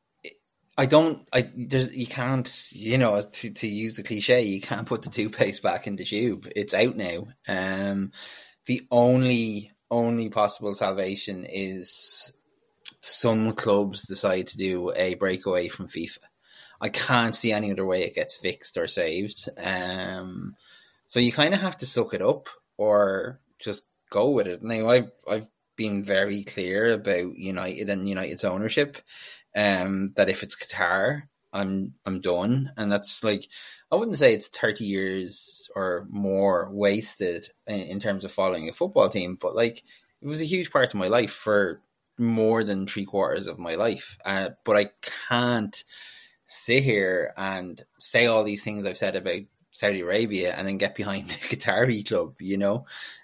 I don't, I, there's, you can't, you know, to, to use the cliche, you can't put the toothpaste back in the tube. It's out now. Um, the only, only possible salvation is some clubs decide to do a breakaway from FIFA. I can't see any other way it gets fixed or saved. Um, so you kind of have to suck it up or just go with it. Now, I've, I've been very clear about United and United's ownership. Um, that if it's Qatar, I'm I'm done, and that's like, I wouldn't say it's thirty years or more wasted in, in terms of following a football team, but like it was a huge part of my life for more than three quarters of my life. Uh, but I can't sit here and say all these things I've said about Saudi Arabia and then get behind the Qatari club. You know,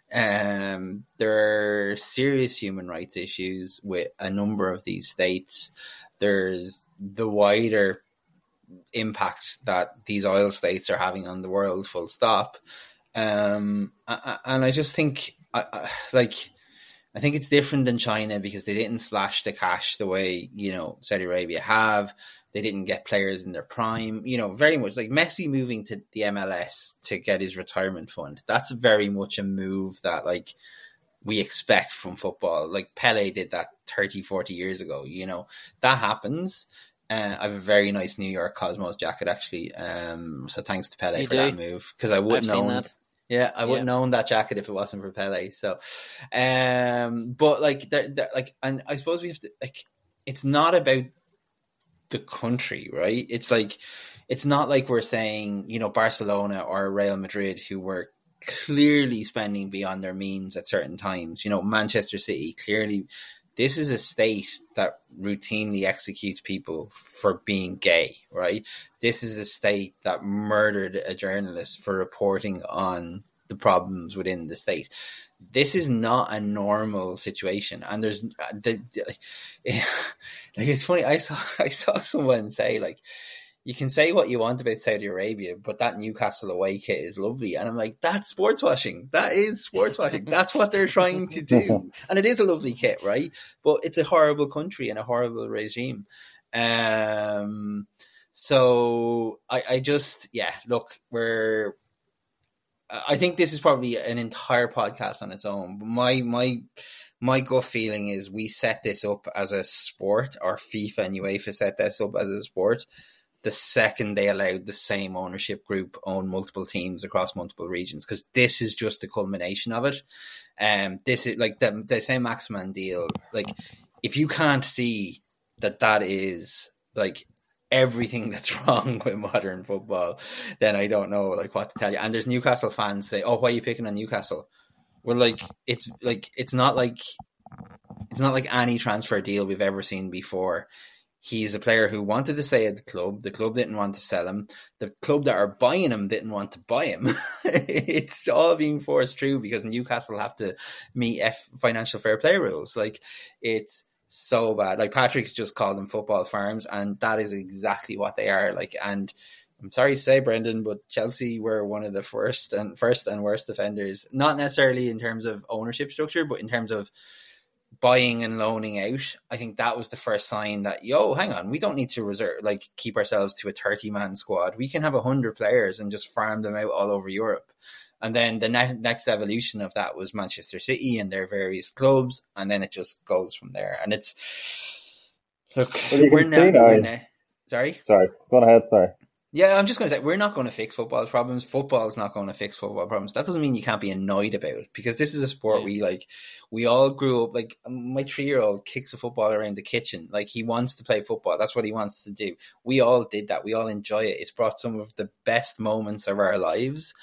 um, there are serious human rights issues with a number of these states. There's the wider impact that these oil states are having on the world, full stop. Um, and I just think, like, I think it's different than China because they didn't slash the cash the way, you know, Saudi Arabia have. They didn't get players in their prime, you know, very much like Messi moving to the M L S to get his retirement fund. That's very much a move that, like, we expect from football. Like Pele did that thirty, forty years ago, you know, that happens. Uh, I have a very nice New York Cosmos jacket, actually. Um, so thanks to Pele you for do. that move. Cause I wouldn't I've own seen that. Yeah, I wouldn't yeah. own that jacket if it wasn't for Pele. So, um, but like, they're, they're, like, and I suppose we have to, like, it's not about the country, right? It's like, it's not like we're saying, you know, Barcelona or Real Madrid, who were clearly spending beyond their means at certain times. You know, Manchester City, clearly, this is a state that routinely executes people for being gay, right? This is a state that murdered a journalist for reporting on the problems within the state. This is not a normal situation, and there's the, the like it's funny. I saw I saw someone say, like, you can say what you want about Saudi Arabia, but that Newcastle away kit is lovely, and I'm like, that's sports washing. That is sports washing. That's what they're trying to do, and it is a lovely kit, right? But it's a horrible country and a horrible regime. Um, so I, I just yeah, look, we're. I think this is probably an entire podcast on its own. But my my my gut feeling is we set this up as a sport, or FIFA and UEFA set this up as a sport, the second they allowed the same ownership group own multiple teams across multiple regions, because this is just the culmination of it. Um, this is like the, the same Maximan deal. Like, if you can't see that that is like everything that's wrong with modern football, then I don't know like what to tell you. And there's Newcastle fans say, "Oh, why are you picking on Newcastle?" Well, like it's like it's not like it's not like any transfer deal we've ever seen before. He's a player who wanted to stay at the club. The club didn't want to sell him. The club that are buying him didn't want to buy him. It's all being forced through because Newcastle have to meet F- financial fair play rules. Like, it's so bad. Like, Patrick's just called them football farms, and that is exactly what they are. Like, and I'm sorry to say, Brendan, but Chelsea were one of the first and first and worst offenders. Not necessarily in terms of ownership structure, but in terms of buying and loaning out. I think that was the first sign that, yo, hang on, we don't need to reserve, like, keep ourselves to a thirty man squad. We can have a hundred players and just farm them out all over Europe. And then the ne- next evolution of that was Manchester City and their various clubs, and then it just goes from there. And it's look, well, we're now, we're now. Sorry, sorry, go on ahead. Sorry. Yeah, I'm just going to say, we're not going to fix football's problems. Football is not going to fix football problems. That doesn't mean you can't be annoyed about it, because this is a sport yeah. we like. We all grew up, like, my three-year-old kicks a football around the kitchen. Like, he wants to play football. That's what he wants to do. We all did that. We all enjoy it. It's brought some of the best moments of our lives.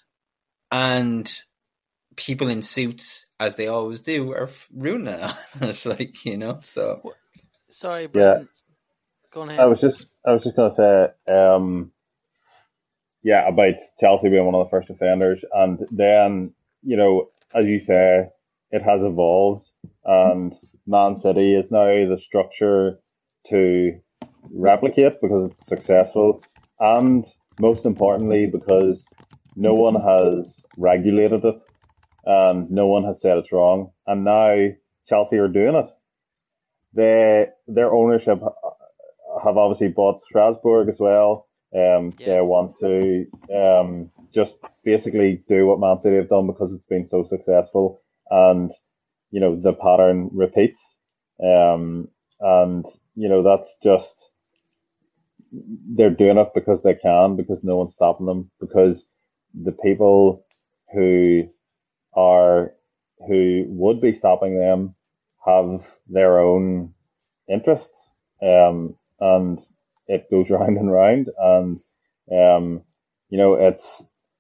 And people in suits, as they always do, are ruining it on us, like, you know, so. Sorry, Brian. Yeah. Go on ahead. I was just, I was just going to say, um, yeah, about Chelsea being one of the first offenders, and then, you know, as you say, it has evolved, and Man City is now the structure to replicate because it's successful, and most importantly, because no one has regulated it, and no one has said it's wrong, and now Chelsea are doing it. They, their ownership have obviously bought Strasbourg as well. Um, yeah. They want to um, just basically do what Man City have done because it's been so successful, and you know the pattern repeats. Um, and you know that's just they're doing it because they can, because no one's stopping them, because the people who are who would be stopping them have their own interests. Um, and it goes round and round, and um, you know, it's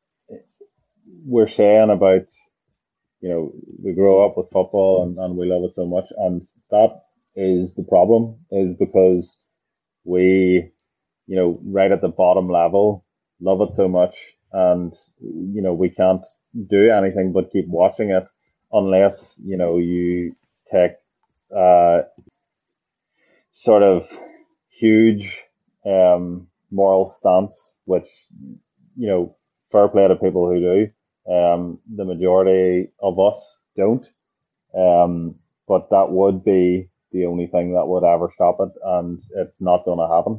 we're saying about, you know, we grow up with football and, and we love it so much, and that is the problem, is because we, you know, right at the bottom level, love it so much, and you know, we can't do anything but keep watching it unless, you know, you take uh sort of huge um, moral stance, which, you know, fair play to people who do. Um, the majority of us don't. Um, but that would be the only thing that would ever stop it, and it's not going to happen.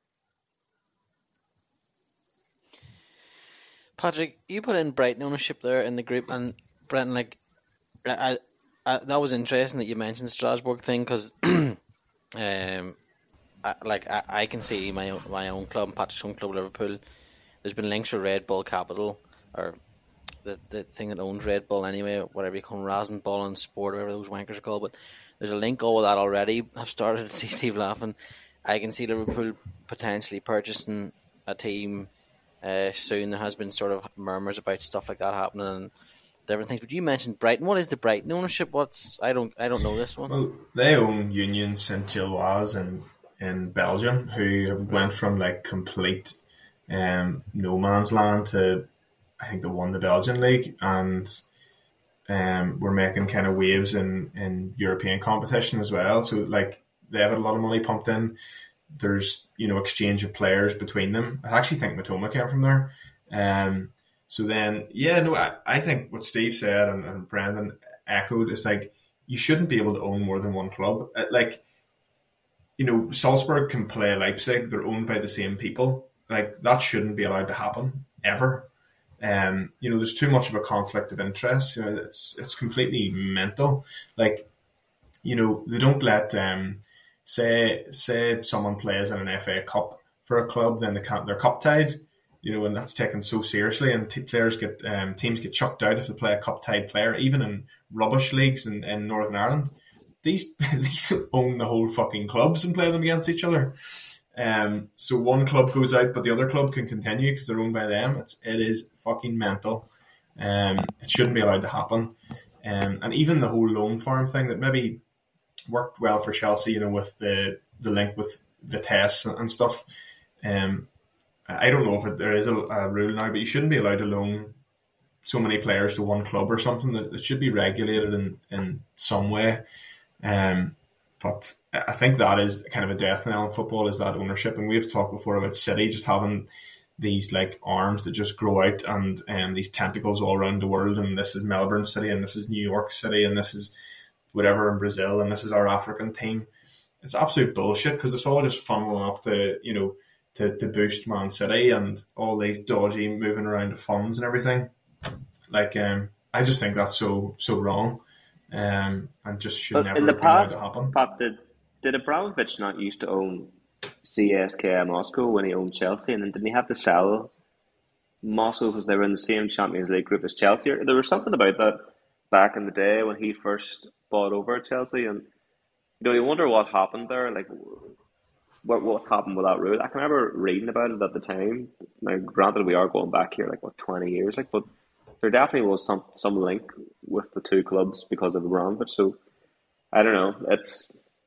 Patrick, you put in Brighton ownership there in the group, and Brenton, like, I, I, that was interesting that you mentioned the Strasbourg thing, because um. I, like I, I can see my own, my own club, Patrick's own club, Liverpool. There's been links with Red Bull Capital, or the the thing that owns Red Bull anyway, whatever you call them, Rasenball and Sport, whatever those wankers are called. But there's a link all with that already. I've started to see Steve laughing. I can see Liverpool potentially purchasing a team uh, soon. There has been sort of murmurs about stuff like that happening and different things. But you mentioned Brighton. What is the Brighton ownership? What's I don't I don't know this one. Well, they own Union Saint-Gilloise in in Belgium, who went from like complete um, no man's land to, I think they won the Belgian league, and um, we're making kind of waves in, in European competition as well. So like they have a lot of money pumped in. There's, you know, exchange of players between them. I actually think Matoma came from there. Um, so then, yeah, no, I, I think what Steve said and, and Brendan echoed is like, you shouldn't be able to own more than one club. Like, you know, Salzburg can play Leipzig. They're owned by the same people. Like, that shouldn't be allowed to happen ever. Um, you know, there's too much of a conflict of interest. You know, it's it's completely mental. Like, you know, they don't let um, say say someone plays in an F A Cup for a club, then they can't. They're cup tied. You know, and that's taken so seriously, and t- players get um, teams get chucked out if they play a cup tied player, even in rubbish leagues in, in Northern Ireland. These these own the whole fucking clubs and play them against each other. Um, so one club goes out, but the other club can continue because they're owned by them. It's it is fucking mental. Um, it shouldn't be allowed to happen. Um, and even the whole loan farm thing that maybe worked well for Chelsea, you know, with the the link with Vitesse and stuff. Um, I don't know if it, there is a, a rule now, but you shouldn't be allowed to loan so many players to one club or something. That it should be regulated in in some way. Um, but I think that is kind of a death knell in football, is that ownership. And we've talked before about City just having these like arms that just grow out and um, these tentacles all around the world. And this is Melbourne City, and this is New York City, and this is whatever in Brazil, and this is our African team. It's absolute bullshit because it's all just funneling up to, you know, to, to boost Man City and all these dodgy moving around of funds and everything. Like, um, I just think that's so so wrong. Um, and just should but never in the have past, been allowed to happen. Pat, did, did Abramovich not used to own C S K A Moscow when he owned Chelsea, and then didn't he have to sell Moscow because they were in the same Champions League group as Chelsea? There was something about that back in the day when he first bought over Chelsea, and you know, you wonder what happened there, like what what happened with that rule. I can remember reading about it at the time. Now, granted, we are going back here like what twenty years, like, but there definitely was some, some link with the two clubs because of Abramovich. So I don't know. It's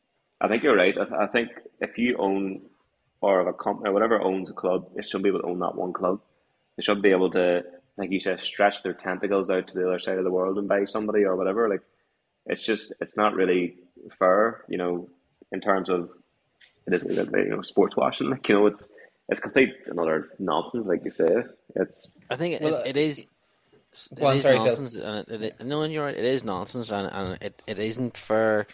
I think you're right. I, I think if you own or a company or whatever owns a club, it shouldn't be able to own that one club. They should be able to, like you said, stretch their tentacles out to the other side of the world and buy somebody or whatever. Like, it's just it's not really fair, you know, in terms of it is, you know, sports washing. Like, you know, it's it's complete another nonsense, like you say. It's I think it, Well, it is. It Go on, is sorry, Phil. nonsense, and it, it, no, you're right. It is nonsense, and, and it, it isn't fair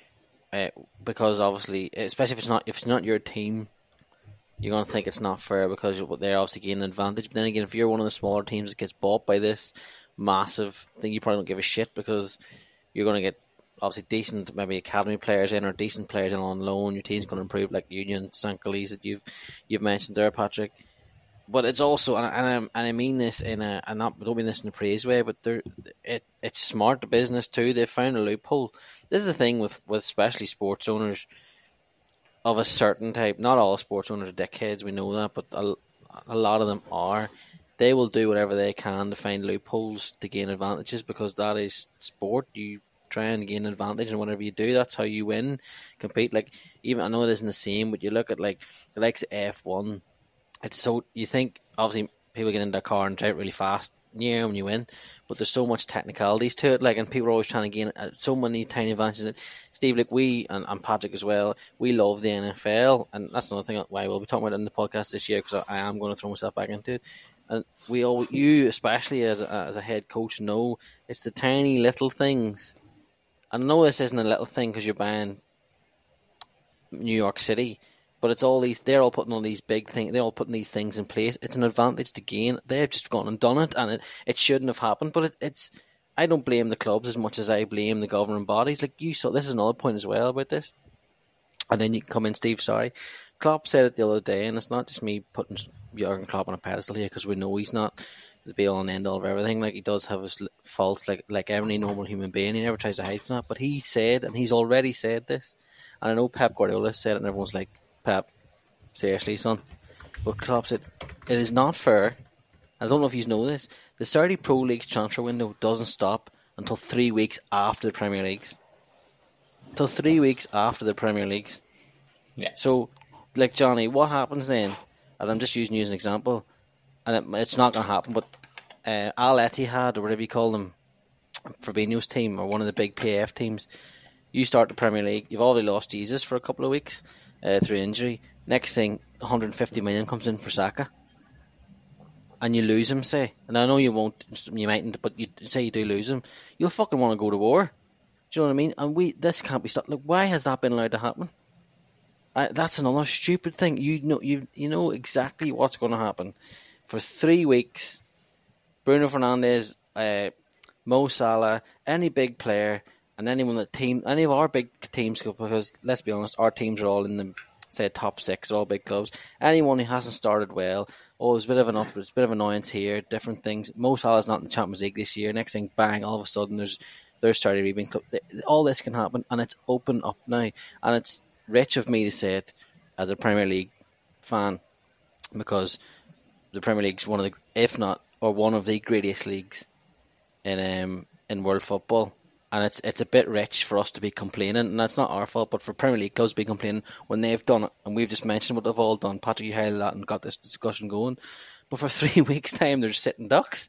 uh, because obviously, especially if it's not if it's not your team, you're gonna think it's not fair because they're obviously gaining an advantage. But then again, if you're one of the smaller teams that gets bought by this massive thing, you probably don't give a shit because you're gonna get obviously decent, maybe academy players in or decent players in on loan. Your team's gonna improve, like Union Saint-Gilloise that you've you've mentioned there, Patrick. But it's also, and I, and I mean this in a, I not don't mean this in a praise way, but it it's smart business too. They've found a loophole. This is the thing with, with especially sports owners of a certain type. Not all sports owners are dickheads, we know that, but a, a lot of them are. They will do whatever they can to find loopholes to gain advantages because that is sport. You try and gain advantage, and whatever you do, that's how you win, compete. Like, even I know it isn't the same, but you look at like the likes of F one. It's so you think obviously people get in their car and drive really fast, yeah, when you win, but there's so much technicalities to it, like, and people are always trying to gain uh, so many tiny advantages. Steve, like we and, and Patrick as well, we love the N F L, and that's another thing why we'll be talking about it in the podcast this year because I, I am going to throw myself back into it. And we all, you especially as a, as a head coach, know it's the tiny little things. I know this isn't a little thing because you're buying New York City. But it's all these, they're all putting all these big things, they're all putting these things in place. It's an advantage to gain. They've just gone and done it, and it, it shouldn't have happened. But it, it's, I don't blame the clubs as much as I blame the governing bodies. Like you saw, this is another point as well about this. And then you can come in, Steve, sorry. Klopp said it the other day, and it's not just me putting Jurgen Klopp on a pedestal here because we know he's not the be-all and end-all of everything. Like, he does have his faults, like, like every normal human being. He never tries to hide from that. But he said, and he's already said this, and I know Pep Guardiola said it, and everyone's like, Pep, seriously, son. But Klopp said, it is not fair. I don't know if you know this. The Saudi Pro League's transfer window doesn't stop until three weeks after the Premier League's. Until three weeks after the Premier League's. Yeah. So, like, Johnny, what happens then? And I'm just using you as an example, and it, it's not going to happen, but uh, Al Ittihad, or whatever you call them, Fabinho's team, or one of the big P A F teams, you start the Premier League, you've already lost Jesus for a couple of weeks uh, through injury. Next thing, one hundred fifty million comes in for Saka. And you lose him, say. And I know you won't, you mightn't, but you say you do lose him, you'll fucking want to go to war. Do you know what I mean? And we, this can't be stopped. Look, why has that been allowed to happen? I, that's another stupid thing. You know, you you know exactly what's going to happen. For three weeks, Bruno Fernandes, uh, Mo Salah, any big player, and anyone that team, any of our big teams, because let's be honest, our teams are all in the say top six, they're all big clubs. Anyone who hasn't started well, oh, there's a bit of an up, there's a bit of annoyance here, different things. Mo Salah's not in the Champions League this year. Next thing, bang! All of a sudden, there's there's Saudi Arabian club. All this can happen, and it's open up now, and it's rich of me to say it as a Premier League fan, because the Premier League's one of the, if not, or one of the greatest leagues in um in world football. And it's it's a bit rich for us to be complaining, and that's not our fault, but for Premier League clubs to be complaining when they've done it, and we've just mentioned what they've all done. Patrick, you highlighted that and got this discussion going. But for three weeks' time, they're sitting ducks.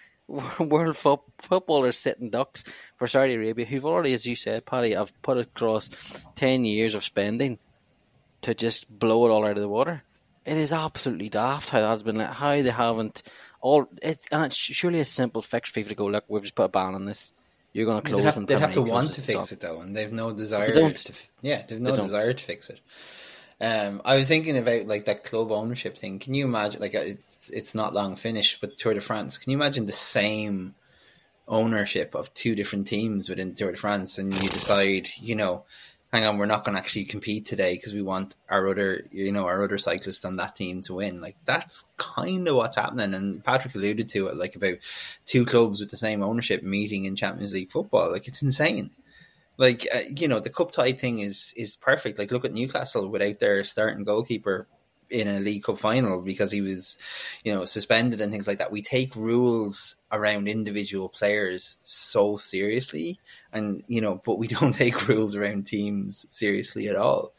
World fo- footballers sitting ducks for Saudi Arabia, who've already, as you said, Paddy, have put across ten years of spending to just blow it all out of the water. It is absolutely daft how that's been, like, how they haven't all. It, and it's surely a simple fix for FIFA to go, look, we've just put a ban on this. You're going to close they'd have, them. They'd have to want to fix it though, and they've no desire. They don't. To, yeah, they've no desire to fix it. Um, I was thinking about like that club ownership thing. Can you imagine? Like it's it's not long finished, but Tour de France. Can you imagine the same ownership of two different teams within Tour de France, and you decide, you know, hang on, we're not going to actually compete today because we want our other, you know, our other cyclists on that team to win. Like that's kind of what's happening. And Patrick alluded to it, like about two clubs with the same ownership meeting in Champions League football. Like it's insane. Like, uh, you know, the cup tie thing is, is perfect. Like look at Newcastle without their starting goalkeeper in a League Cup final because he was, you know, suspended and things like that. We take rules around individual players so seriously, and you know, but we don't take rules around teams seriously at all.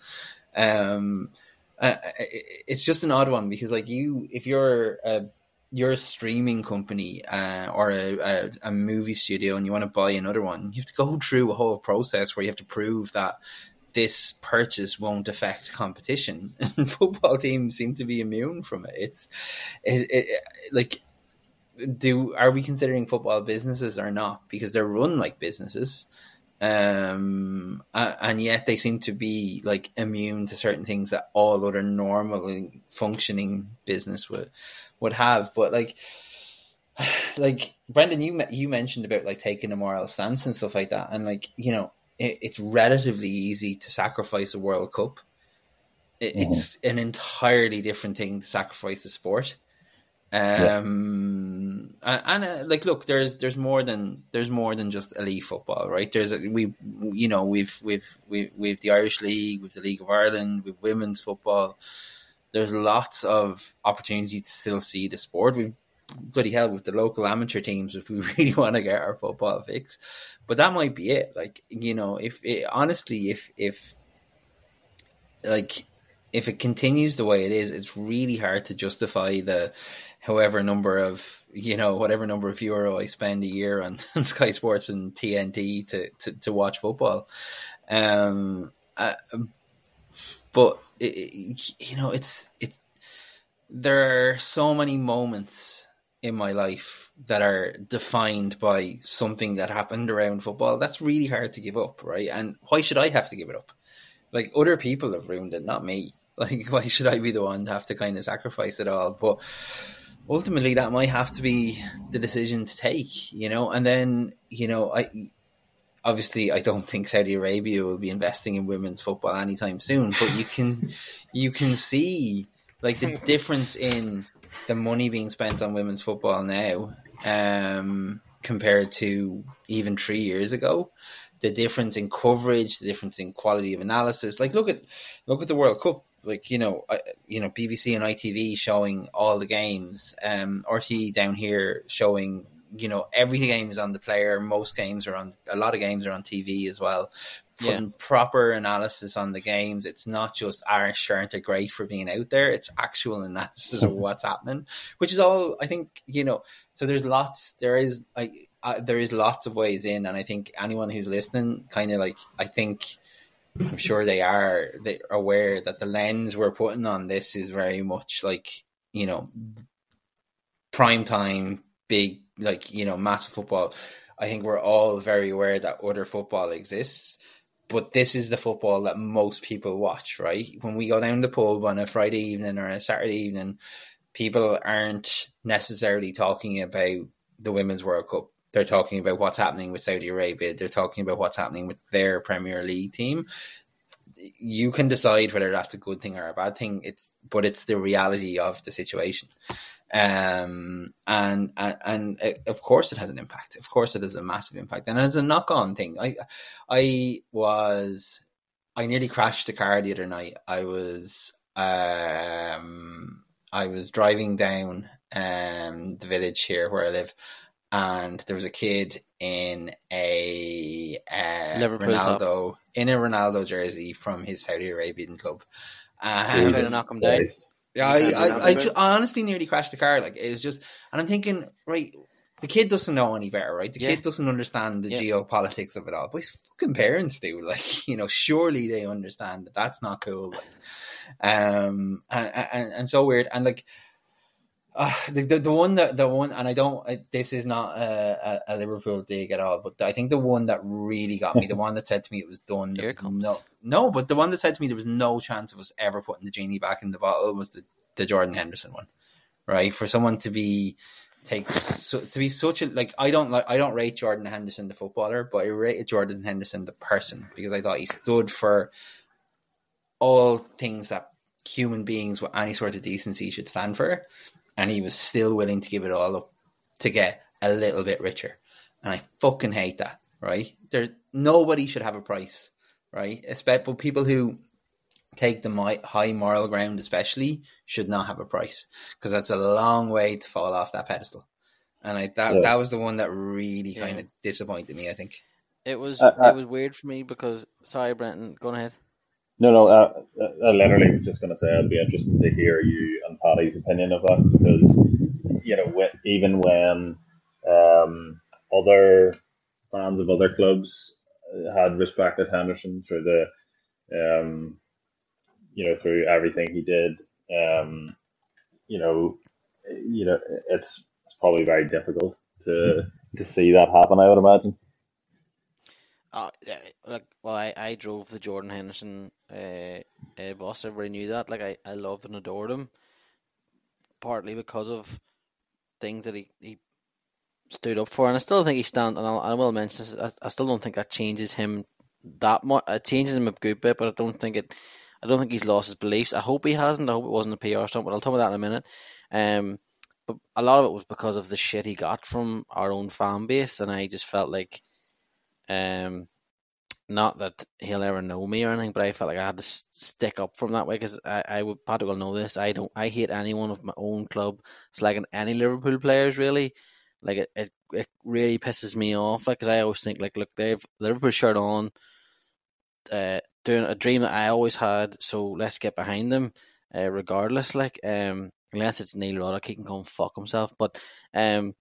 Um, uh, it's just an odd one because, like, you, if you're a you're a streaming company uh, or a, a, a movie studio and you want to buy another one, you have to go through a whole process where you have to prove that this purchase won't affect competition. And football teams seem to be immune from it. It's it, it, like, do are we considering football businesses or not? Because they're run like businesses, um, and yet they seem to be like immune to certain things that all other normally functioning business would would have. But like, like Brendan, you you mentioned about like taking a moral stance and stuff like that, and like, you know, it's relatively easy to sacrifice a World Cup. It's mm-hmm. an entirely different thing to sacrifice a sport. Um, yeah. and uh, like, look, there's there's more than there's more than just elite football, right? There's a, we you know we've we've we've we've the Irish League, we've the League of Ireland, we've women's football. There's lots of opportunity to still see the sport. We've bloody hell with the local amateur teams if we really want to get our football fix. But that might be it. Like, you know, if it, honestly, if if like if it continues the way it is, it's really hard to justify the however number of, you know, whatever number of euro I spend a year on, on Sky Sports and T N T to to, to watch football. Um, uh, but it, it, you know, it's it's there are so many moments in my life that are defined by something that happened around football. That's really hard to give up, right? And why should I have to give it up? Like, other people have ruined it, not me. Like, why should I be the one to have to kind of sacrifice it all? But ultimately, that might have to be the decision to take, you know? And then, you know, I obviously I don't think Saudi Arabia will be investing in women's football anytime soon, but you can you can see like the difference in the money being spent on women's football now um, compared to even three years ago. The difference in coverage, the difference in quality of analysis. Like, look at look at the World Cup. like you know, I, you know, B B C and I T V showing all the games, um, R T E down here showing, you know, every game is on the player. Most games are on, a lot of games are on T V as well. Putting yeah. proper analysis on the games. It's not just Irish aren't great for being out there. It's actual analysis of what's happening, which is all, I think, you know, so there's lots, there is, I, I, there is lots of ways in. And I think anyone who's listening kind of like, I think, I'm sure they are, they are aware that the lens we're putting on this is very much like, you know, prime time, big, like, you know, massive football. I think we're all very aware that other football exists. But this is the football that most people watch, right? When we go down the pub on a Friday evening or a Saturday evening, people aren't necessarily talking about the Women's World Cup. They're talking about what's happening with Saudi Arabia. They're talking about what's happening with their Premier League team. You can decide whether that's a good thing or a bad thing. It's but it's the reality of the situation. Um, and, and, and of course it has an impact. Of course it has a massive impact. And it's a knock-on thing. I, I was, I nearly crashed the car the other night. I was, um, I was driving down, um, the village here where I live, and there was a kid in a, uh, Ronaldo, top. in a Ronaldo jersey from his Saudi Arabian club. Um, trying to knock him down. Yeah, I, I, I, I, I honestly nearly crashed the car. Like, it was just, and I'm thinking, right, the kid doesn't know any better, right? The yeah. kid doesn't understand the yeah. geopolitics of it all, but his fucking parents do. Like, you know, surely they understand that that's not cool. Like, um, and, and, and so weird. And like, uh, the, the the one that the one, and I don't, I, this is not a, a, a Liverpool dig at all, but I think the one that really got me, the one that said to me it was done. Here was it comes. No, no, but the one that said to me there was no chance of us ever putting the genie back in the bottle was the, the Jordan Henderson one, right? For someone to be take so, to be such a like, I don't like, I don't rate Jordan Henderson the footballer, but I rated Jordan Henderson the person because I thought he stood for all things that human beings with any sort of decency should stand for. And he was still willing to give it all up to get a little bit richer. And I fucking hate that, right? There, nobody should have a price, right? Especially, but people who take the high moral ground especially should not have a price because that's a long way to fall off that pedestal. And I that, yeah. that was the one that really kind of yeah. disappointed me, I think. It was uh, uh, it was weird for me because, sorry, Brenton, go ahead. No, no, uh, I literally was just going to say it'd be interesting to hear you and Paddy's opinion of that because, you know, even when um, other fans of other clubs had respected Henderson through the, um, you know, through everything he did, um, you know, you know, it's it's probably very difficult to to see that happen, I would imagine. Uh, like, well, I, I drove the Jordan Henderson uh, uh, bus. Everybody knew that. Like, I, I loved and adored him, partly because of things that he, he stood up for. And I still think he stands, and I'll, I will mention this, I, I still don't think that changes him that much. It changes him a good bit, but I don't think it, I don't think he's lost his beliefs. I hope he hasn't. I hope it wasn't a P R stunt, but I'll talk about that in a minute. Um, but a lot of it was because of the shit he got from our own fan base, and I just felt like, Um, not that he'll ever know me or anything, but I felt like I had to stick up from that way because I, I would Patrick will know this. I don't. I hate anyone of my own club. It's like any Liverpool players really. Like it, it, it really pisses me off. Like because I always think like, look, they've Liverpool shirt on, uh, doing a dream that I always had. So let's get behind them, uh, regardless. Like um, unless it's Neil Ruddock, he can go and fuck himself. But um.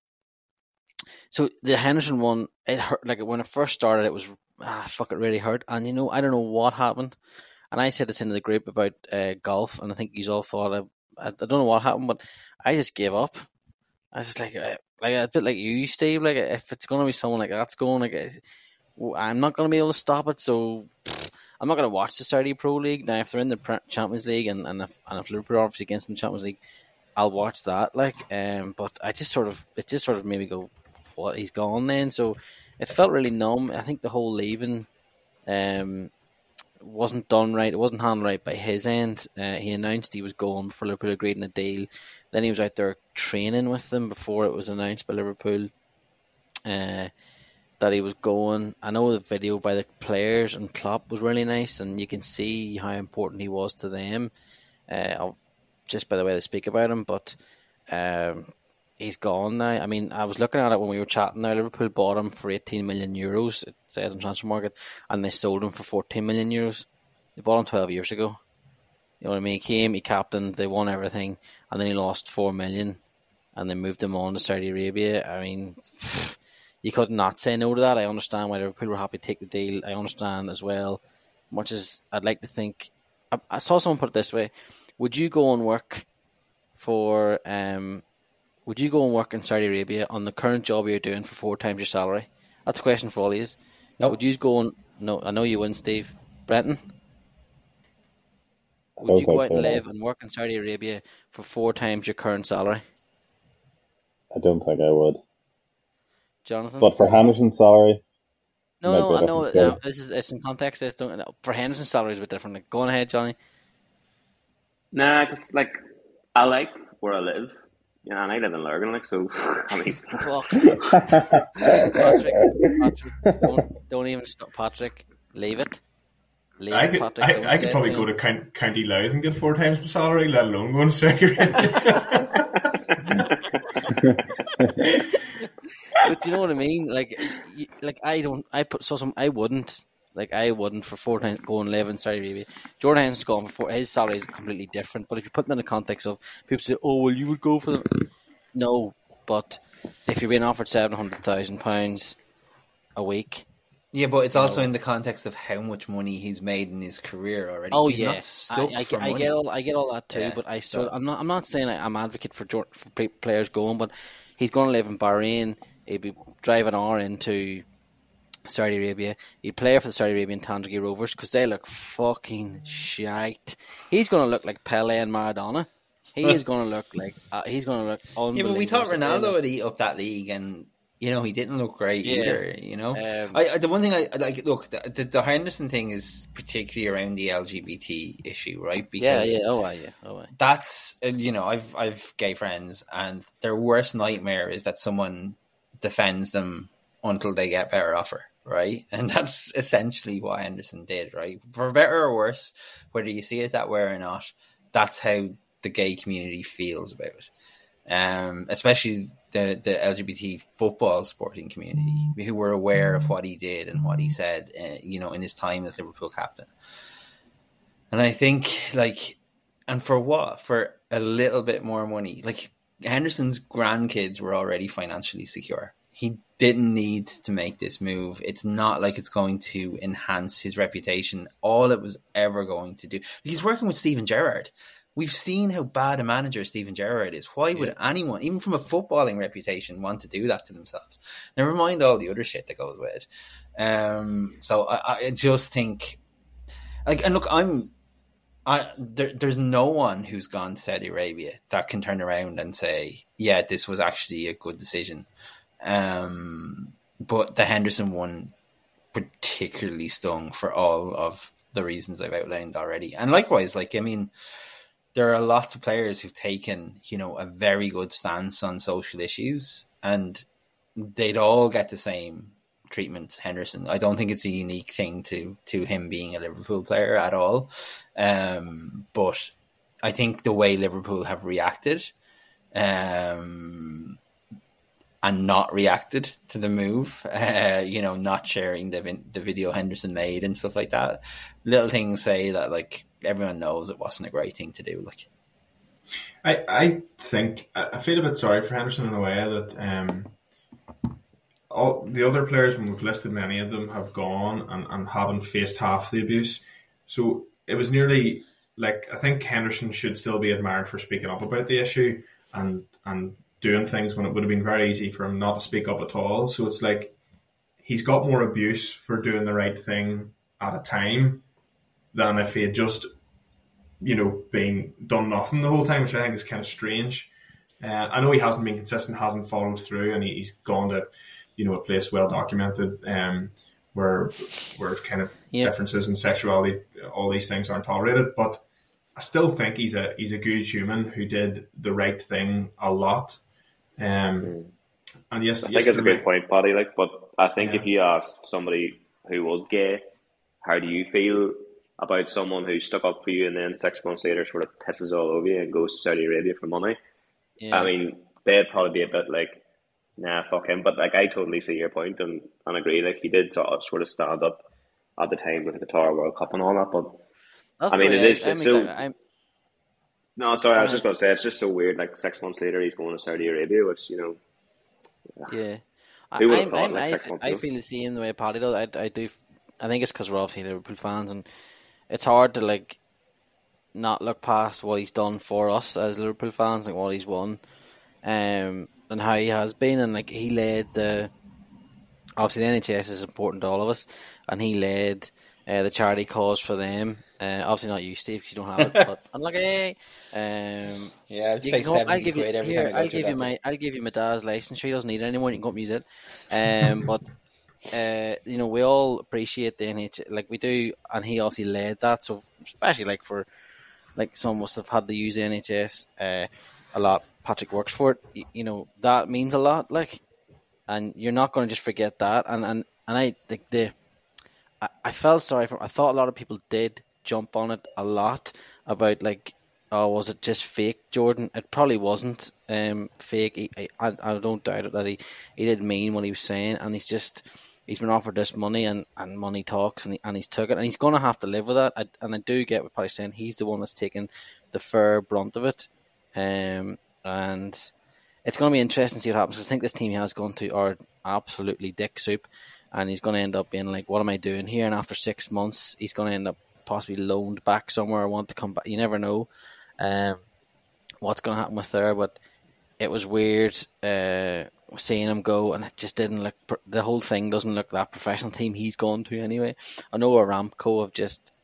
So the Henderson one, it hurt. Like when it first started, it was ah, fuck. It really hurt, and you know, I don't know what happened. And I said this into the group about uh, golf, and I think you all thought I, I, I don't know what happened, but I just gave up. I was just like, uh, like a bit like you, Steve. Like if it's gonna be someone like that's going, like I'm not gonna be able to stop it. So I'm not gonna watch the Saudi Pro League now. If they're in the Champions League, and and if, and if Liverpool are obviously against the Champions League, I'll watch that. Like, um, but I just sort of, it just sort of made me go, what, he's gone then. So it felt really numb. I think the whole leaving um, wasn't done right. It wasn't handled right by his end. Uh, he announced he was going before Liverpool agreed on a deal. Then he was out there training with them before it was announced by Liverpool. Uh, that that he was going. I know the video by the players and Klopp was really nice, and you can see how important he was to them, uh, just by the way they speak about him. But um, he's gone now. I mean, I was looking at it when we were chatting there. Liverpool bought him for eighteen million euros, it says on Transfer Market, and they sold him for fourteen million euros. They bought him twelve years ago. You know what I mean? He came, he captained, they won everything, and then he lost four million, and they moved him on to Saudi Arabia. I mean, you could not say no to that. I understand why Liverpool were happy to take the deal. I understand as well, much as I'd like to think. I, I saw someone put it this way: would you go and work for? Um, would you go and work in Saudi Arabia on the current job you're doing for four times your salary? That's a question for all of you. Nope. Would you go and? No, I know you wouldn't, Steve. Brenton. Would you go out and live and work in Saudi Arabia for four times your current salary? I don't think I would. Jonathan? But for Henderson's salary... No, no, I know. No, this is it's in context. This don't, for Henderson's salary is a bit different. Like, go on ahead, Johnny. Nah, because, like, I like where I live. You know, and I live in Lurgan, like, so, I mean... Fuck. Patrick, Patrick, don't, don't even stop. Patrick, leave it. Leave I could, Patrick, I, I could probably go to Count, County Louth and get four times my salary, let alone going to Saudi Arabia. But do you know what I mean? Like, like I don't, I put so some, I wouldn't, like I wouldn't for four times go and live in Saudi Arabia. Jordan Henderson's gone for four. His salary is completely different. But if you put it in the context of people say, "Oh, well, you would go for them," no. But if you're being offered seven hundred thousand pounds a week. Yeah, but it's also in the context of how much money he's made in his career already. Oh he's yeah, not stuck I, I, for I money. get all I get all that too. Yeah, but I still, so. I'm not I'm not saying I, I'm advocate for, for players going, but he's going to live in Bahrain. He'd be driving an hour into Saudi Arabia. He'd play for the Saudi Arabian Tandragee Rovers because they look fucking shite. He's going to look like Pele and Maradona. He is going to look like uh, he's going to look unbelievable. Yeah, but we thought Ronaldo would eat up that league, and you know he didn't look great Yeah. either. You know, Um, I, I the one thing I like. Look, the, the, the Henderson thing is particularly around the L G B T issue, right? Yeah, Because yeah, oh, yeah, oh, yeah. that's uh, you know I've I've gay friends, and their worst nightmare is that someone defends them until they get better offer, right? And that's essentially what Henderson did, right? For better or worse, whether you see it that way or not, that's how the gay community feels about it. Um, especially the, the L G B T football sporting community, who were aware of what he did and what he said, uh, you know, in his time as Liverpool captain. And I think, like, and for what? For a little bit more money. Like, Henderson's grandkids were already financially secure. He didn't need to make this move. It's not like it's going to enhance his reputation. All it was ever going to do. He's working with Steven Gerrard. We've seen how bad a manager Steven Gerrard is. Why would yeah. anyone, even from a footballing reputation, want to do that to themselves? Never mind all the other shit that goes with it. Um, so I, I just think, like, and look, I'm, I there, there's no one who's gone to Saudi Arabia that can turn around and say, yeah, this was actually a good decision. Um, but the Henderson one particularly stung for all of the reasons I've outlined already. And likewise, like, I mean, there are lots of players who've taken, you know, a very good stance on social issues, and they'd all get the same treatment. Henderson, I don't think it's a unique thing to to him being a Liverpool player at all. Um, but I think the way Liverpool have reacted, um, and not reacted to the move, uh, you know, not sharing the the video Henderson made and stuff like that. Little things say that, like, everyone knows it wasn't a great thing to do. Like, I I think I feel a bit sorry for Henderson in a way that um, all the other players, when we've listed, many of them have gone and, and haven't faced half the abuse. So it was nearly like, I think Henderson should still be admired for speaking up about the issue and and doing things when it would have been very easy for him not to speak up at all. So it's like he's got more abuse for doing the right thing at a time than if he had just, you know, been done nothing the whole time, which I think is kind of strange. Uh, I know he hasn't been consistent, hasn't followed through, and he, he's gone to, you know, a place well documented, um, where where kind of yep. differences in sexuality, all these things aren't tolerated. But I still think he's a he's a good human who did the right thing a lot. Um, And yes, I think yes, it's a there great point, Paddy. Like, but I think Yeah. if you asked somebody who was gay, how do you feel about someone who stuck up for you and then six months later sort of pisses all over you and goes to Saudi Arabia for money? Yeah. I mean, they'd probably be a bit like, nah, fuck him. But like, I totally see your point and, and agree. Like, he did sort of, sort of stand up at the time with the Qatar World Cup and all that. But That's I mean, the it way is I'm it's so. exactly- I'm- No, sorry, I was Go just going to say it's just so weird. Like six months later, he's going to Saudi Arabia, which you know. Yeah, I, Who would have I'm, thought, I'm, like, I, six months I ago? feel the same the way Paddy does. I, I do. I think it's because we're obviously Liverpool fans, and it's hard to like not look past what he's done for us as Liverpool fans and what he's won, um, and how he has been, and like he led the. Obviously, the N H S is important to all of us, and he led uh, the charity cause for them. Uh, obviously, not you, Steve, because you don't have it. But unlucky. Um, Yeah, I have to you pay can go, I'll seventy give you quid every here, time I go I'll through give you that. my I'll give you my dad's license. He doesn't need it anymore. You can go up and use it. Um, but uh, you know, we all appreciate the N H S, like we do, and he obviously led that. So especially like for like some of us have had to use the N H S uh, a lot. Patrick works for it. You, you know that means a lot. Like, and you're not going to just forget that. And and and I think the I, I felt sorry for. I thought a lot of people did jump on it a lot about like, oh, was it just fake, Jordan? It probably wasn't um, fake. He, I, I don't doubt it that he, he did mean what he was saying, and he's just he's been offered this money, and, and money talks, and he, and he's took it, and he's going to have to live with that. I, and I do get what Paddy's saying. He's the one that's taken the fair brunt of it, um, and it's going to be interesting to see what happens, because I think this team he has gone to are absolutely dick soup, and he's going to end up being like, what am I doing here? And after six months, he's going to end up possibly loaned back somewhere or want to come back. You never know um, what's going to happen with there, but it was weird uh, seeing him go, and it just didn't look, the whole thing doesn't look that professional team he's gone to anyway. I know Aramco have just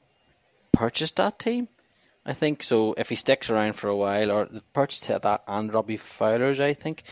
purchased that team, I think, so if he sticks around for a while, or they've purchased that and Robbie Fowler's, I think,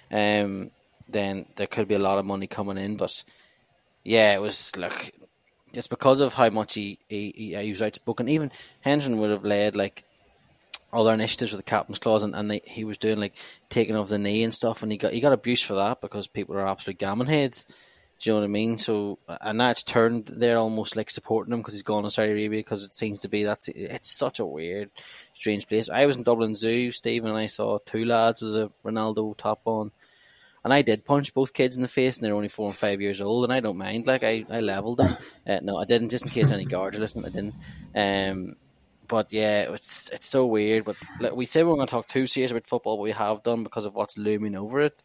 um, then there could be a lot of money coming in, but yeah, it was like, it's because of how much he, he, he, he was outspoken. Even Henderson would have led like other initiatives with the captain's clause, and, and they, he was doing like taking off the knee and stuff, and he got he got abuse for that because people are absolute gammon heads. Do you know what I mean? So, and now it's turned, they're almost like supporting him because he's gone to Saudi Arabia, because it seems to be that's it's such a weird, strange place. I was in Dublin Zoo, Stephen, and I saw two lads with a Ronaldo top on. And I did punch both kids in the face, and they're only four and five years old, and I don't mind. Like, I, I leveled them. Uh, no, I didn't, just in case any guards are listening, I didn't. Um, but yeah, it's it's so weird. But like, we say we we're going to talk too serious about football, but we have done because of what's looming over it.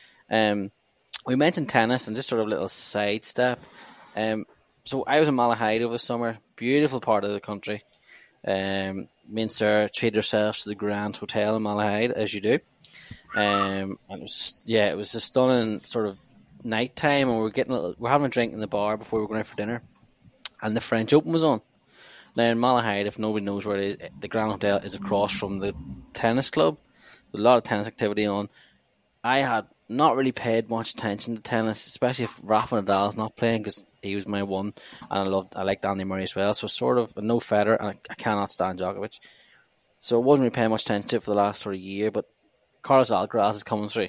Um, we mentioned tennis, and just sort of a little sidestep. Um, so I was in Malahide over the summer, beautiful part of the country. Um, me and Sarah treated ourselves to the Grand Hotel in Malahide, as you do. Um, and it was, yeah, it was a stunning sort of night time, and we were getting a little, we we're having a drink in the bar before we were going out for dinner, and the French Open was on. Now in Malahide, if nobody knows where it is, the Grand Hotel is across from the tennis club. There's a lot of tennis activity on. I had not really paid much attention to tennis, especially if Rafa Nadal's not playing, because he was my one, and I loved, I liked Andy Murray as well. So sort of no Federer, and I, I cannot stand Djokovic. So I wasn't really paying much attention to it for the last sort of year, but Carlos Alcaraz is coming through.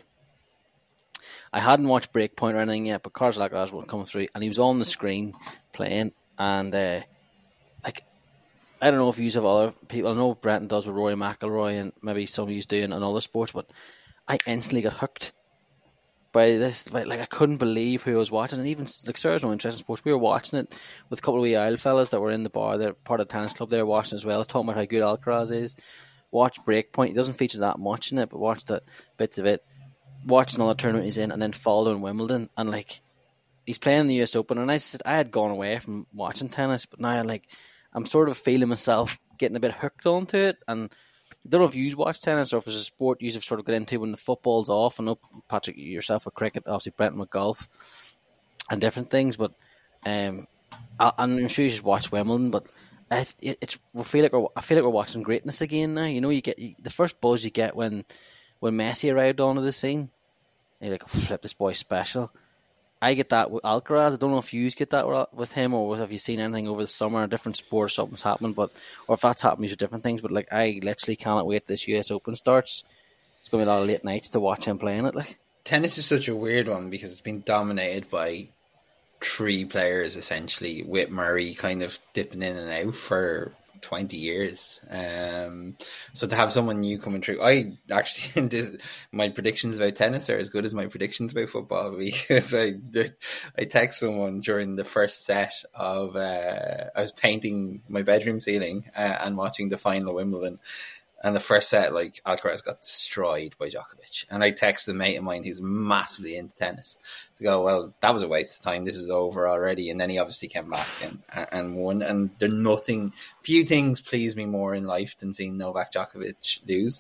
I hadn't watched Breakpoint or anything yet, but Carlos Alcaraz was coming through, and he was on the screen playing, and uh, like, I don't know if you have other people. I know Brenton does with Rory McIlroy, and maybe some of you doing in other sports, but I instantly got hooked by this. By, like, I couldn't believe who I was watching, and even like Sarah's no interest in sports. We were watching it with a couple of wee Isle fellas that were in the bar. They're part of the tennis club. They were watching as well, talking about how good Alcaraz is. Watch Breakpoint. He doesn't feature that much in it, but watch the bits of it. Watch another tournament he's in, and then following Wimbledon, and like, he's playing the U S Open. And I said I had gone away from watching tennis, but now like I'm sort of feeling myself getting a bit hooked onto it. And I don't know if you watch tennis or if it's a sport you have sort of got into when the football's off. I know Patrick yourself with cricket, obviously Brenton with golf and different things, but um, I, I'm sure you should watch Wimbledon, but. I, it's we feel like we're, I feel like we're watching greatness again now. You know, you get the first buzz you get when when Messi arrived onto the scene. You're like, oh, flip, this boy's special. I get that with Alcaraz. I don't know if you get that with him, or have you seen anything over the summer, a different sport, something's happening, but or if that's happening with different things. But like, I literally cannot wait till this U S Open starts. It's going to be a lot of late nights to watch him playing it. Like, tennis is such a weird one because it's been dominated by three players essentially, with Murray kind of dipping in and out for twenty years. Um, so to have someone new coming through, I actually this, my predictions about tennis are as good as my predictions about football, because I I text someone during the first set of uh, I was painting my bedroom ceiling uh, and watching the final of Wimbledon. And the first set, like, Alcaraz got destroyed by Djokovic. And I texted a mate of mine who's massively into tennis to go, well, that was a waste of time. This is over already. And then he obviously came back and, and won. And there's nothing, few things please me more in life than seeing Novak Djokovic lose.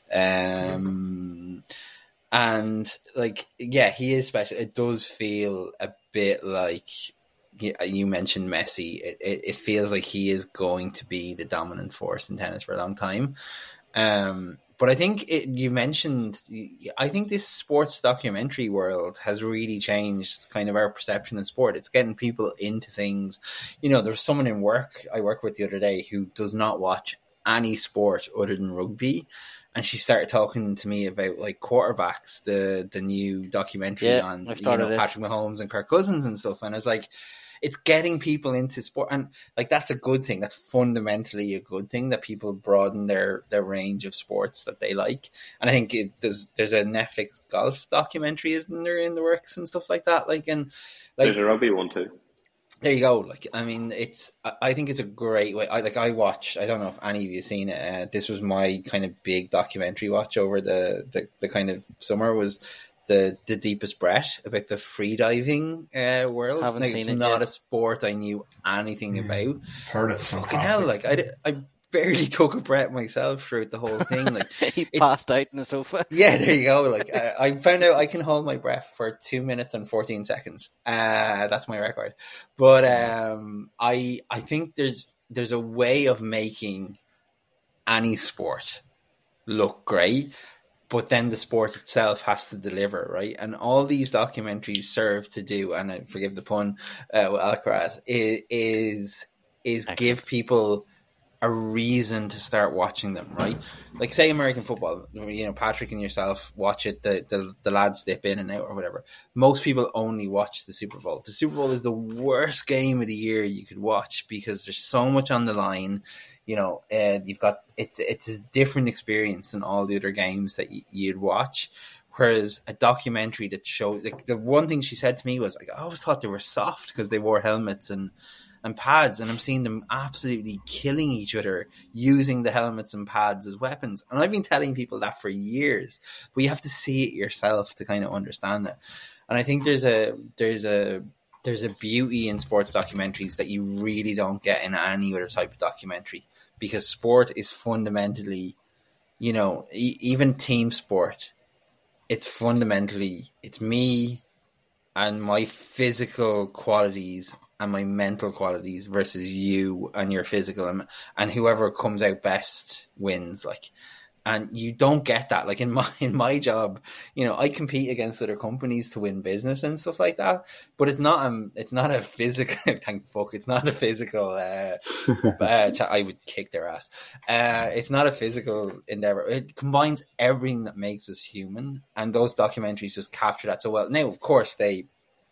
Um, and, like, yeah, he is special. It does feel a bit like, you mentioned Messi. It, it, it feels like he is going to be the dominant force in tennis for a long time. Um, but I think it, you mentioned, I think this sports documentary world has really changed kind of our perception of sport. It's getting people into things. You know, there's someone in work I work with the other day who does not watch any sport other than rugby. And she started talking to me about like quarterbacks, the the new documentary yeah, on I've you know, it. Patrick Mahomes and Kirk Cousins and stuff. And I was like, it's getting people into sport, and like that's a good thing. That's fundamentally a good thing, that people broaden their, their range of sports that they like. And I think it, there's there's a Netflix golf documentary, isn't there, in the works and stuff like that. Like and like there's a rugby one too. There you go. Like I mean, it's I think it's a great way. I like I watched. I don't know if any of you seen it. Uh, this was my kind of big documentary watch over the the, the kind of summer was. The, the Deepest Breath, about the free diving uh, world. Haven't like, seen it's it not yet. a sport I knew anything Mm. about. Heard it's Fucking fantastic. hell! Like I, I barely took a breath myself throughout the whole thing. Like he it- passed out in the sofa. yeah, there you go. Like I, I found out I can hold my breath for two minutes and fourteen seconds. Uh, that's my record. But um, I I think there's there's a way of making any sport look great. But then the sport itself has to deliver, right? And all these documentaries serve to do, and I forgive the pun, uh, with Alcaraz, is is, is give people a reason to start watching them, right? Like say American football, you know, Patrick and yourself watch it, the, the, the lads dip in and out or whatever. Most people only watch the Super Bowl. The Super Bowl is the worst game of the year you could watch because there's so much on the line. You know, uh, you've got it's it's a different experience than all the other games that y- you'd watch. Whereas a documentary that showed, like the one thing she said to me was, like, I always thought they were soft because they wore helmets and, and pads, and I'm seeing them absolutely killing each other using the helmets and pads as weapons. And I've been telling people that for years, but you have to see it yourself to kind of understand it. And I think there's a there's a there's a beauty in sports documentaries that you really don't get in any other type of documentary. Because sport is fundamentally, you know, e- even team sport, it's fundamentally, it's me and my physical qualities and my mental qualities versus you and your physical, and, and whoever comes out best wins. Like, and you don't get that. Like in my in my job, you know, I compete against other companies to win business and stuff like that. But it's not um, it's not a physical. Thank fuck, it's not a physical. Uh, uh, I would kick their ass. Uh, it's not a physical endeavor. It combines everything that makes us human, and those documentaries just capture that so well. Now, of course, they.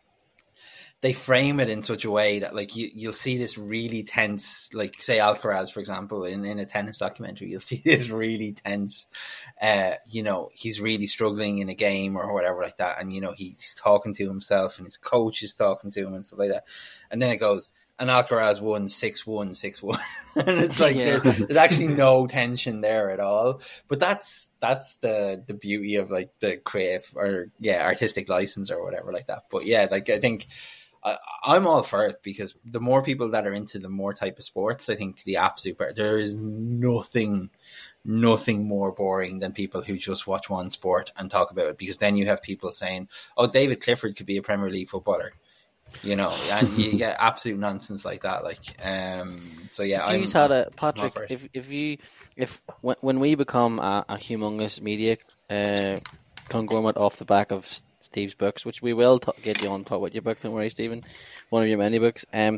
They frame it in such a way that, like, you, you'll see this really tense, like, say Alcaraz, for example, in, in a tennis documentary, you'll see this really tense, uh, you know, he's really struggling in a game or whatever like that. And, you know, he's talking to himself and his coach is talking to him and stuff like that. And then it goes, and Alcaraz won six one, six one. And it's like, Yeah. there, there's actually no tension there at all. But that's, that's the, the beauty of, like, the creative or, yeah, artistic license or whatever like that. But yeah, like, I think, I, I'm all for it because the more people that are into the more type of sports, I think the absolute part, there is nothing, nothing more boring than people who just watch one sport and talk about it, because then you have people saying, oh, David Clifford could be a Premier League footballer, you know, and you get absolute nonsense like that. Like, um, so yeah, If I'm, you had a I'm Patrick, all for it. if if you if when, when we become a, a humongous media uh, conglomerate off the back of Steve's books, which we will t- get you on to talk about your book, don't worry, Stephen, one of your many books. Um,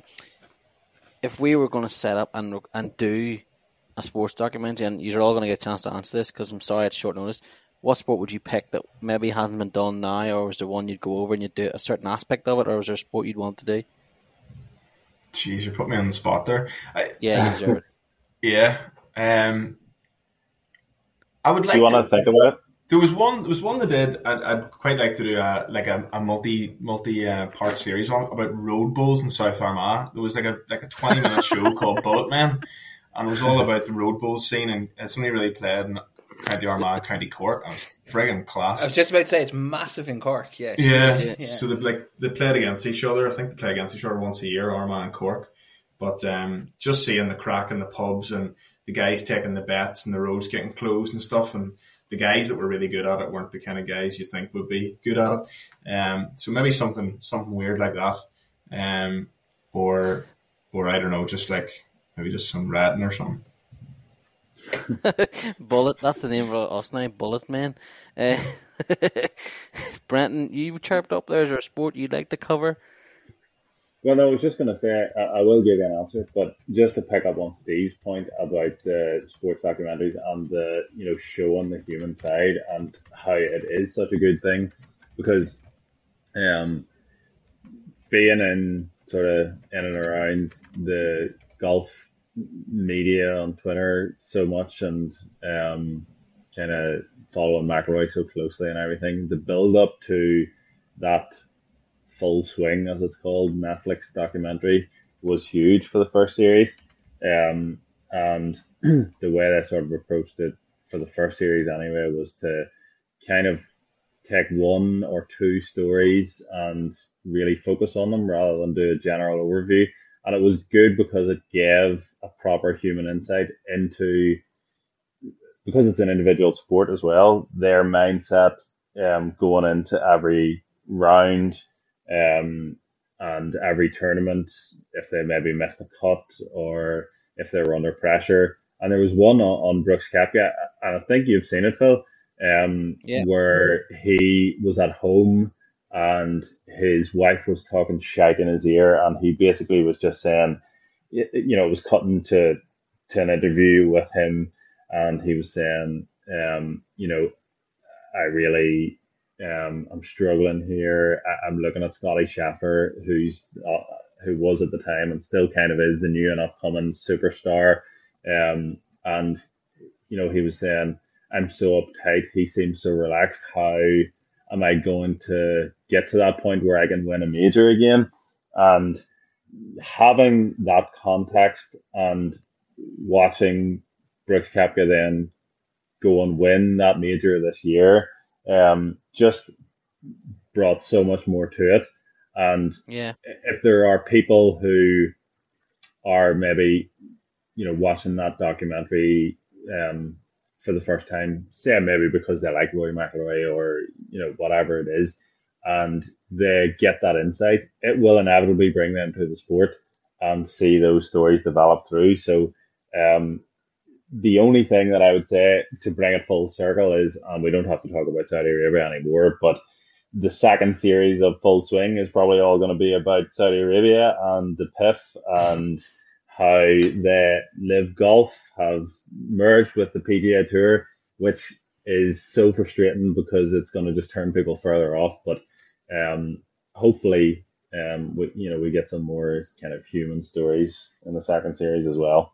if we were going to set up and and do a sports documentary, and you're all going to get a chance to answer this because I'm sorry it's short notice, what sport would you pick that maybe hasn't been done now, or was there one you'd go over and you'd do a certain aspect of it, or was there a sport you'd want to do? Jeez, you put me on the spot there. I, yeah, you deserve it. Yeah. Um, I would like do you to... want to think about it? There was one. There was one that did. I'd, I'd quite like to do a like a, a multi multi uh, part series on about road bulls in South Armagh. There was like a like a twenty minute show called Bullet Men, and it was all about the road bulls scene. And it's only really played in County Armagh, County Cork. And it's friggin' class. I was just about to say it's massive in Cork. Yeah, yeah. yeah. So they like they played against each other. I think they play against each other once a year, Armagh and Cork. But um, just seeing the crack in the pubs and the guys taking the bets and the roads getting closed and stuff, and the guys that were really good at it weren't the kind of guys you think would be good at it. Um, so maybe something something weird like that, um, or or I don't know, just like maybe just some ratting or something. Bullet, that's the name of us now, Bullet Man. Uh, Brenton, you chirped up there. Is there a sport you'd like to cover? Well, no, I was just going to say, I, I will give you an answer, but just to pick up on Steve's point about the sports documentaries and the, you know, showing the human side and how it is such a good thing, because um, being in sort of in and around the golf media on Twitter so much and um, kind of following McIlroy so closely and everything, the build up to that Full Swing, as it's called, Netflix documentary was huge for the first series, um, and the way they sort of approached it for the first series anyway was to kind of take one or two stories and really focus on them rather than do a general overview. And it was good because it gave a proper human insight into, because it's an individual sport as well, their mindset um, going into every round, Um, and every tournament, if they maybe missed a cut or if they were under pressure. And there was one on, on Brooks Koepka, and I think you've seen it, Phil, um, yeah. where he was at home and his wife was talking shite in his ear, and he basically was just saying, you know, it was cutting to, to an interview with him, and he was saying, um, you know, I really... Um, I'm struggling here. I, I'm looking at Scotty Scheffler, who's uh, who was at the time and still kind of is the new and upcoming superstar. Um, and you know, he was saying, "I'm so uptight. He seems so relaxed. How am I going to get to that point where I can win a major again?" And having that context and watching Brooks Koepka then go and win that major this year, um, just brought so much more to it. And yeah. if there are people who are maybe, you know, watching that documentary um, for the first time, say maybe because they like Rory McIlroy or, you know, whatever it is, and they get that insight, it will inevitably bring them to the sport and see those stories develop through. So um, the only thing that I would say to bring it full circle is, and we don't have to talk about Saudi Arabia anymore, but the second series of Full Swing is probably all going to be about Saudi Arabia and the P I F and how the Live Golf have merged with the P G A Tour, which is so frustrating because it's going to just turn people further off. But um, hopefully, um, we, you know, we get some more kind of human stories in the second series as well.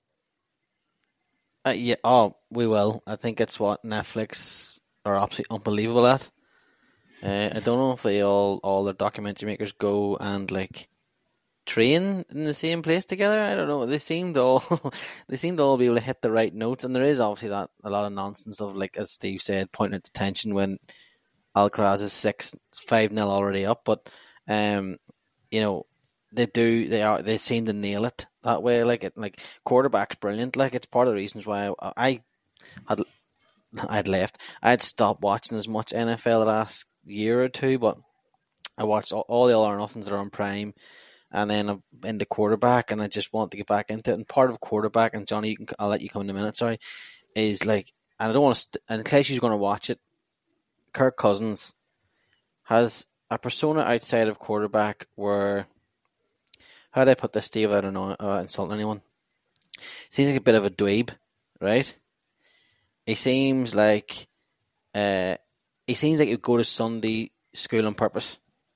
Uh, yeah, oh, we will. I think it's what Netflix are absolutely unbelievable at. Uh, I don't know if they all, all their documentary makers go and like train in the same place together. I don't know. They seem to all they seem to all be able to hit the right notes, and there is obviously that a lot of nonsense of, like as Steve said, pointing at the tension when Alcaraz is six five nil already up. But um, you know, they do they are they seem to nail it that way. Like it, like quarterback's brilliant. Like it's part of the reasons why I, I had I'd left. I'd stopped watching as much N F L the last year or two, but I watched all, all the All or Nothings that are on Prime, and then I'm into quarterback, and I just want to get back into it. And part of quarterback, and Johnny, you can, I'll let you come in a minute. Sorry, is like, and I don't want to. St- and in case you're going to watch it, Kirk Cousins has a persona outside of quarterback where, how do I put this, Steve? I don't know, uh, insult anyone. Seems like a bit of a dweeb, right? He seems like uh, he seems like he'd go to Sunday school on purpose.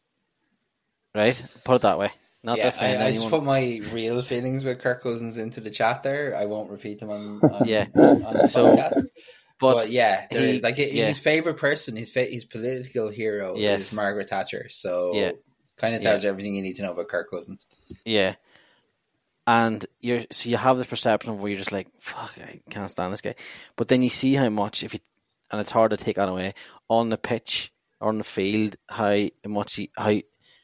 Right? Put it that way. Not yeah, defend I, I anyone. just put my real feelings with Kirk Cousins into the chat there. I won't repeat them on, on, yeah. on the so, podcast. But, but yeah, there he, is like yeah. his favorite person, his fa- his political hero yes. is Margaret Thatcher. So yeah. kind of tells yeah. you everything you need to know about Kirk Cousins. Yeah. And you're so you have this perception of where you're just like, fuck, I can't stand this guy. But then you see how much, if you, and it's hard to take that away, on the pitch or on the field, how much he, how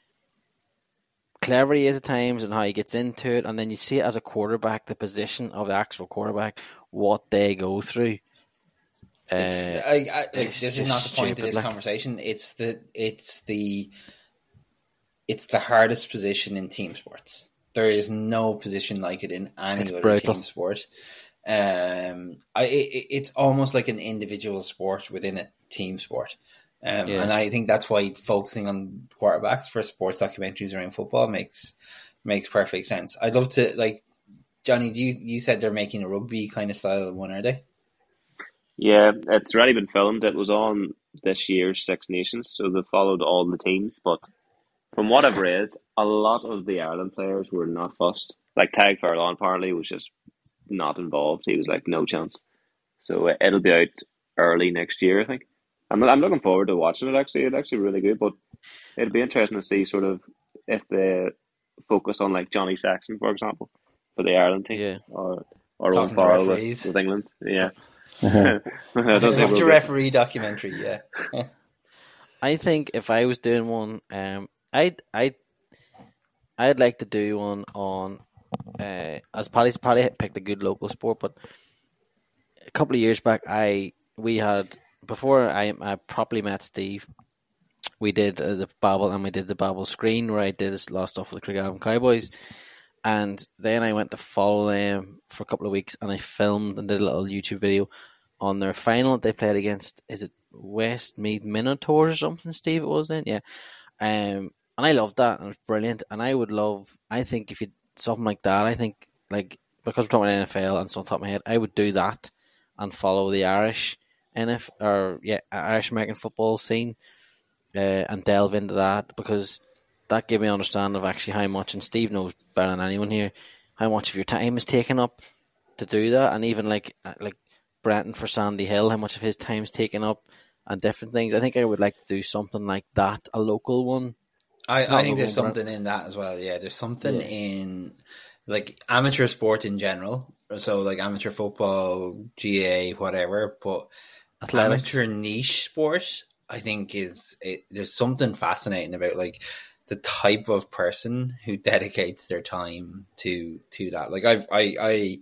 clever he is at times and how he gets into it. And then you see it as a quarterback, the position of the actual quarterback, what they go through. It's, uh, I, I, like, it's this is not the point stupid, of this like, conversation. It's the it's the it's the hardest position in team sports. There is no position like it in any It's other brutal. team sport. Um, I it, it's almost like an individual sport within a team sport. Um, Yeah. and I think that's why focusing on quarterbacks for sports documentaries around football makes makes perfect sense. I'd love to, like, Johnny, you you said they're making a rugby kind of style one, are they? Yeah, it's already been filmed. It was on this year's Six Nations, so they followed all the teams. But from what I've read, a lot of the Ireland players were not fussed. Like Tag Furlong apparently was just not involved. He was like, no chance. So uh, it'll be out early next year, I think. I'm I'm looking forward to watching it. Actually, it's actually really good. But it'll be interesting to see sort of if they focus on like Johnny Sexton, for example, for the Ireland team, Yeah. or or Talking Owen to Farrell with, referees. with England. Yeah. I don't think Watch we'll a get- referee documentary, yeah. I think if I was doing one, um, I'd I'd I'd like to do one on, uh, as Paddy's Paddy picked a good local sport, but a couple of years back, I we had before I I properly met Steve, we did uh, the Babel and we did the Babel screen where I did a lot of stuff with the Craigavon Cowboys, and then I went to follow them for a couple of weeks, and I filmed and did a little YouTube video on their final. They played against, is it Westmeath Minotaurs or something, Steve, it was then? Yeah. Um, and I loved that, and it was brilliant. And I would love, I think if you, something like that, I think, like, because we're talking about N F L and so on top of my head, I would do that and follow the Irish N F L, or yeah, Irish American football scene, uh, and delve into that, because that gave me an understanding of actually how much, and Steve knows better than anyone here, how much of your time is taken up to do that. And even like, like, Brenton for Sandy Hill, how much of his time's taken up and different things. I think I would like to do something like that, a local one. I, Not I think there's local, something in that as well. Yeah, there's something Yeah. in like amateur sport in general. So like amateur football, G A, whatever. But Athletics. amateur niche sport, I think is it, there's something fascinating about like the type of person who dedicates their time to to that. Like I've I I.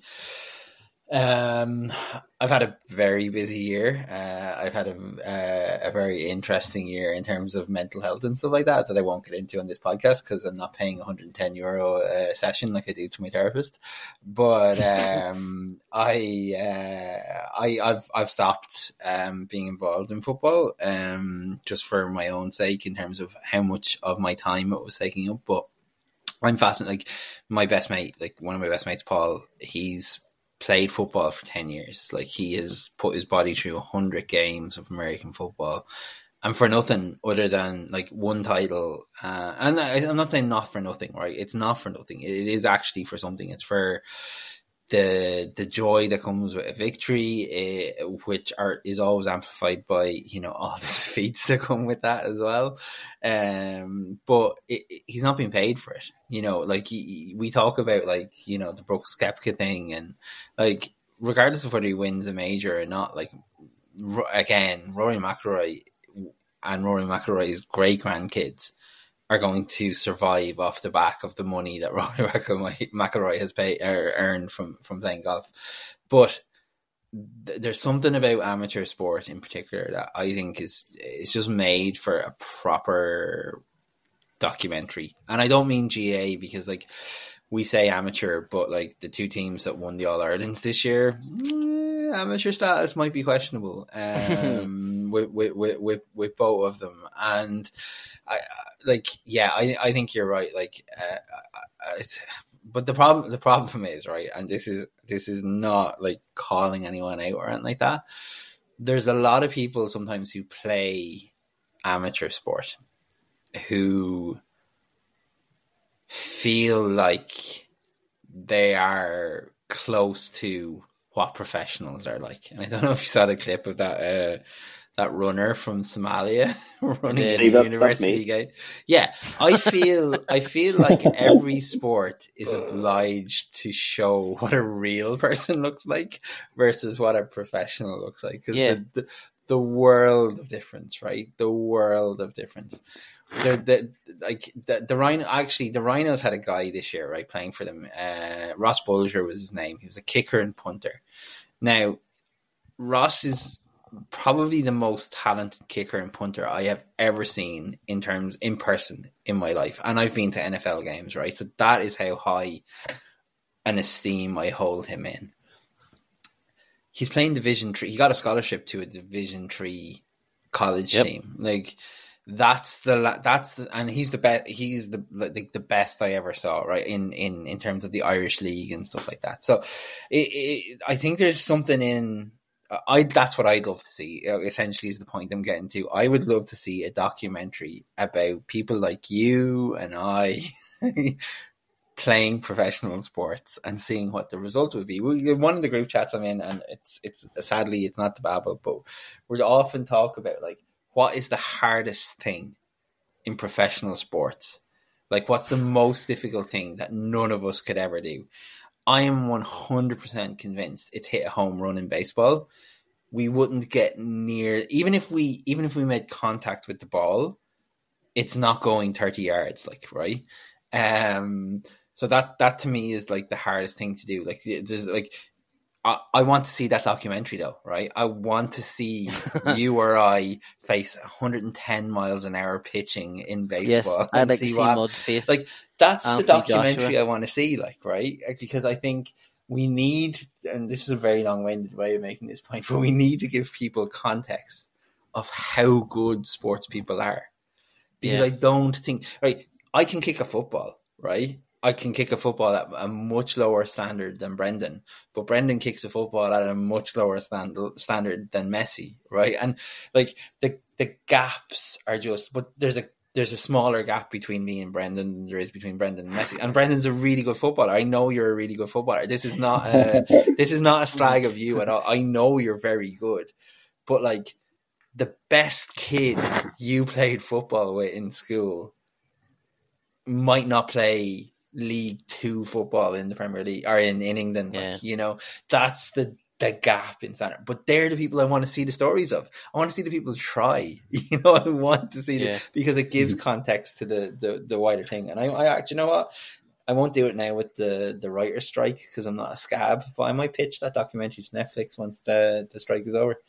Um, I've had a very busy year. Uh, I've had a uh, a very interesting year in terms of mental health and stuff like that that I won't get into on this podcast because I'm not paying one hundred ten euro a session like I do to my therapist. But um, I uh, I I've I've stopped um being involved in football um just for my own sake in terms of how much of my time it was taking up. But I'm fascinated. Like my best mate, like one of my best mates, Paul, he's played football for ten years. Like he has put his body through a hundred games of American football, and for nothing other than like one title. Uh, and I, I'm not saying not for nothing, right? It's not for nothing. It is actually for something. It's for the the joy that comes with a victory, uh, which are is always amplified by, you know, all the defeats that come with that as well. Um, but it, it, he's not being paid for it. You know, like he, we talk about like, you know, the Brooks Koepka thing, and like regardless of whether he wins a major or not, like again, Rory McIlroy and Rory McIlroy's great grandkids are going to survive off the back of the money that Rory McIlroy has paid or earned from, from playing golf. But th- there's something about amateur sport in particular that I think is it's just made for a proper documentary. And I don't mean G A because like we say amateur, but like the two teams that won the All Irelands this year, eh, amateur status might be questionable um, with, with, with, with, with both of them. And I like, yeah, I I think you're right. Like, uh, I, I, but the problem the problem is right, and this is this is not like calling anyone out or anything like that. there's a lot of people sometimes who play amateur sport who feel like they are close to what professionals are like. And I don't know if you saw the clip of that uh, that runner from Somalia running Yeah, in the that- university gate. Yeah, I feel I feel like every sport is obliged to show what a real person looks like versus what a professional looks like. Because Yeah. the, the the world of difference, right? The world of difference. The, the like the, the Rhino actually the Rhinos had a guy this year, right, playing for them. Uh, Ross Bulger was his name. He was a kicker and punter. Now, Ross is probably the most talented kicker and punter I have ever seen in terms in person in my life, and I've been to N F L games, right? So that is how high an esteem I hold him in. He's playing Division Three. He got a scholarship to a Division Three college Yep. team. Like that's the la- that's the, and he's the best. He's the like the best I ever saw, right? In in in terms of the Irish League and stuff like that. So it, it, I think there's something in. I that's what I'd love to see. Essentially, is the point I'm getting to. I would love to see a documentary about people like you and I playing professional sports and seeing what the result would be. We, one of the group chats I'm in, and it's it's sadly it's not the Babel, but we often talk about like what is the hardest thing in professional sports. Like, what's the most difficult thing that none of us could ever do? I am one hundred percent convinced it's hit a home run in baseball. We wouldn't get near, even if we even if we made contact with the ball, it's not going thirty yards, like, right? Um, so that that to me is like the hardest thing to do. Like, there's like, I, I want to see that documentary though, right? I want to see you or I face one hundred ten miles an hour pitching in baseball. Yes, I'd and like to see what- Mudface. Like, that's Anthony the documentary Joshua. I want to see, like, right? Because I think we need, and this is a very long-winded way of making this point, but we need to give people context of how good sports people are. Because Yeah. I don't think, right, I can kick a football, right? I can kick a football at a much lower standard than Brendan, but Brendan kicks a football at a much lower stand, standard than Messi, right? And like the the gaps are just, but there's a there's a smaller gap between me and Brendan than there is between Brendan and Messi. And Brendan's a really good footballer. I know you're a really good footballer. This is not a, this is not a slag of you at all. I know you're very good, but like the best kid you played football with in school might not play League Two football in the Premier League or in, in England. Yeah. Like, you know, that's the the gap in standard. But they're the people I want to see the stories of. I want to see the people try. You know, I want to see Yeah. the, because it gives context to the, the, the wider thing. And I, I actually, you know what? I won't do it now with the, the writer's strike because I'm not a scab, but I might pitch that documentary to Netflix once the, the strike is over.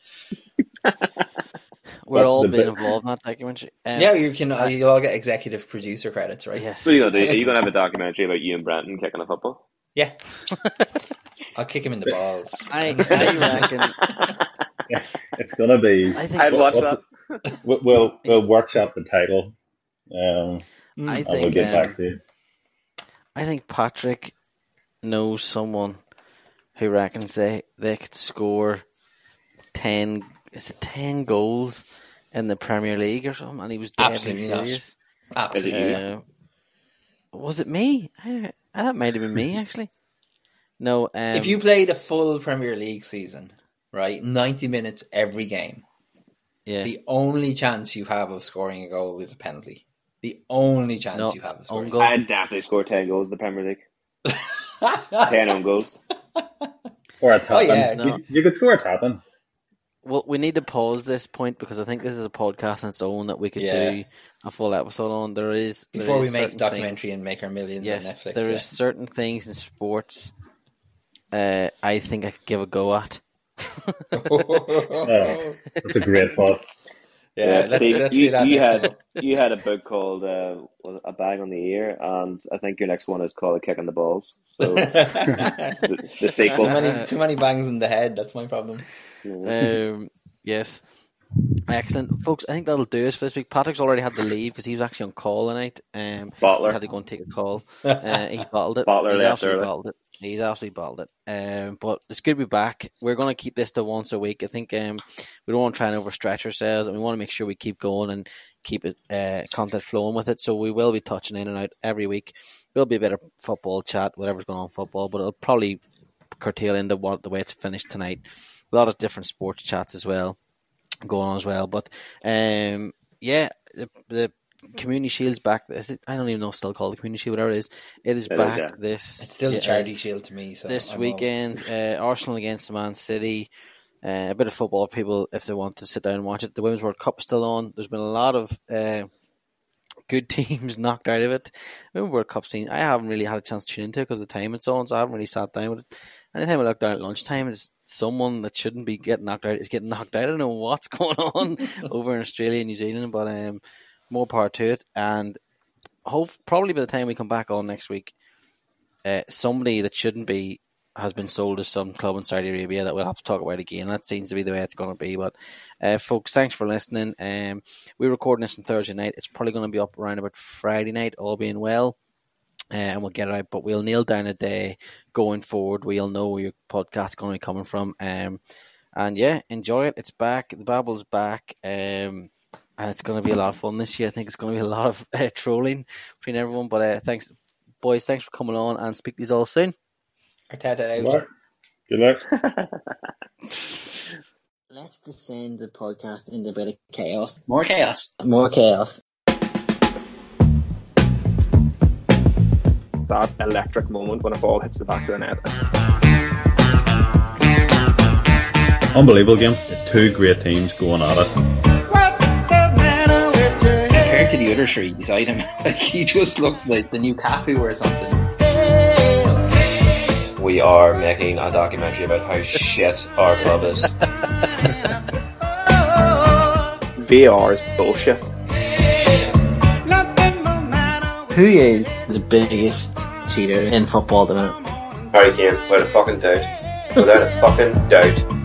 We're But all the being bit- involved in that documentary. Um, yeah, you can. Uh, you'll all get executive producer credits, right? Yes. What are you gonna do? Are you gonna have a documentary about you and Brenton kicking a football? Yeah. I'll kick him in the balls. I, I reckon. It's gonna be. I think. I'd watch what's that. it- we- We'll we'll workshop the title, um, I and we'll think. get um, back to it. I think Patrick knows someone who reckons they, they could score ten. Is it ten goals in the Premier League or something? And he was deadly Absolutely not. serious. Absolutely. Uh, was it me? I, I that might have been me actually. No. Um, If you played a full Premier League season, right, ninety minutes every game, yeah, the only chance you have of scoring a goal is a penalty. The only chance No, you have of own scoring. goal. I'd definitely score ten goals in the Premier League. ten own goals. Or a tap Oh, yeah. in. You, you could score a tap in. Well, we need to pause this point because I think this is a podcast on its own that we could Yeah. do a full episode on. There is there Before we is make a certain documentary things- and make our millions yes, on Netflix. there yeah. is certain things in sports. Uh, I think I could give a go at. Oh, that's a great thought. yeah, let's, Steve, let's you, do that you next had level. you had a book called uh, "A Bang on the Ear," and I think your next one is called "A Kick on the Balls." So the, the too sequel. many, too many bangs in the head. That's my problem. Um, yes. Excellent. Folks, I think that'll do us for this week. Patrick's already had to leave because he was actually on call tonight. Um, Butler. He had to go and take a call. Uh, he bottled it. Butler He left absolutely early. bottled it. He's absolutely balled it. Um, but it's good to be back. We're going to keep this to once a week. I think um, we don't want to try and overstretch ourselves, and we want to make sure we keep going and keep it uh, content flowing with it. So we will be touching in and out every week. There'll be a bit of football chat, whatever's going on in football, but it'll probably curtail into what the way it's finished tonight. A lot of different sports chats as well going on as well. But um, yeah, the, the Community Shield's back. Is it, I don't even know if it's still called the Community Shield, whatever it is. It is It is, back yeah. this. It's still the yeah, Charity Shield to me. So this I'm weekend. Uh, Arsenal against Man City. Uh, a bit of football for people if they want to sit down and watch it. The Women's World Cup is still on. There's been a lot of uh, good teams knocked out of it. The Women's World Cup scene, I haven't really had a chance to tune into it because of the time it's on, so I haven't really sat down with it. Anytime I look down at lunchtime, it's someone that shouldn't be getting knocked out is getting knocked out. I don't know what's going on over in Australia and New Zealand, but um, more power to it. And hope probably by the time we come back on next week, uh, somebody that shouldn't be has been sold to some club in Saudi Arabia that we'll have to talk about again. That seems to be the way it's going to be. But uh, folks, thanks for listening. Um, we're recording this on Thursday night. It's probably going to be up around about Friday night, all being well. Uh, and we'll get it out, but we'll nail down a day going forward. We'll know where your podcast's going to be coming from. Um, and yeah, enjoy it. It's back. The Babble's back. Um, and it's going to be a lot of fun this year. I think it's going to be a lot of uh, trolling between everyone. But uh, thanks, boys. Thanks for coming on, and speak to you all soon. Arteta out. Good luck. Let's descend the podcast into a bit of chaos. More chaos. More chaos. That electric moment when a ball hits the back of the net. Unbelievable game. Two great teams going at it. Compared to the other three, he's item. Like, he just looks like the new Cafu or something. We are making a documentary about how shit our club is. V A R is bullshit. Who is the biggest cheater in football at the minute? Harry Kane, without a fucking doubt. Without a fucking doubt.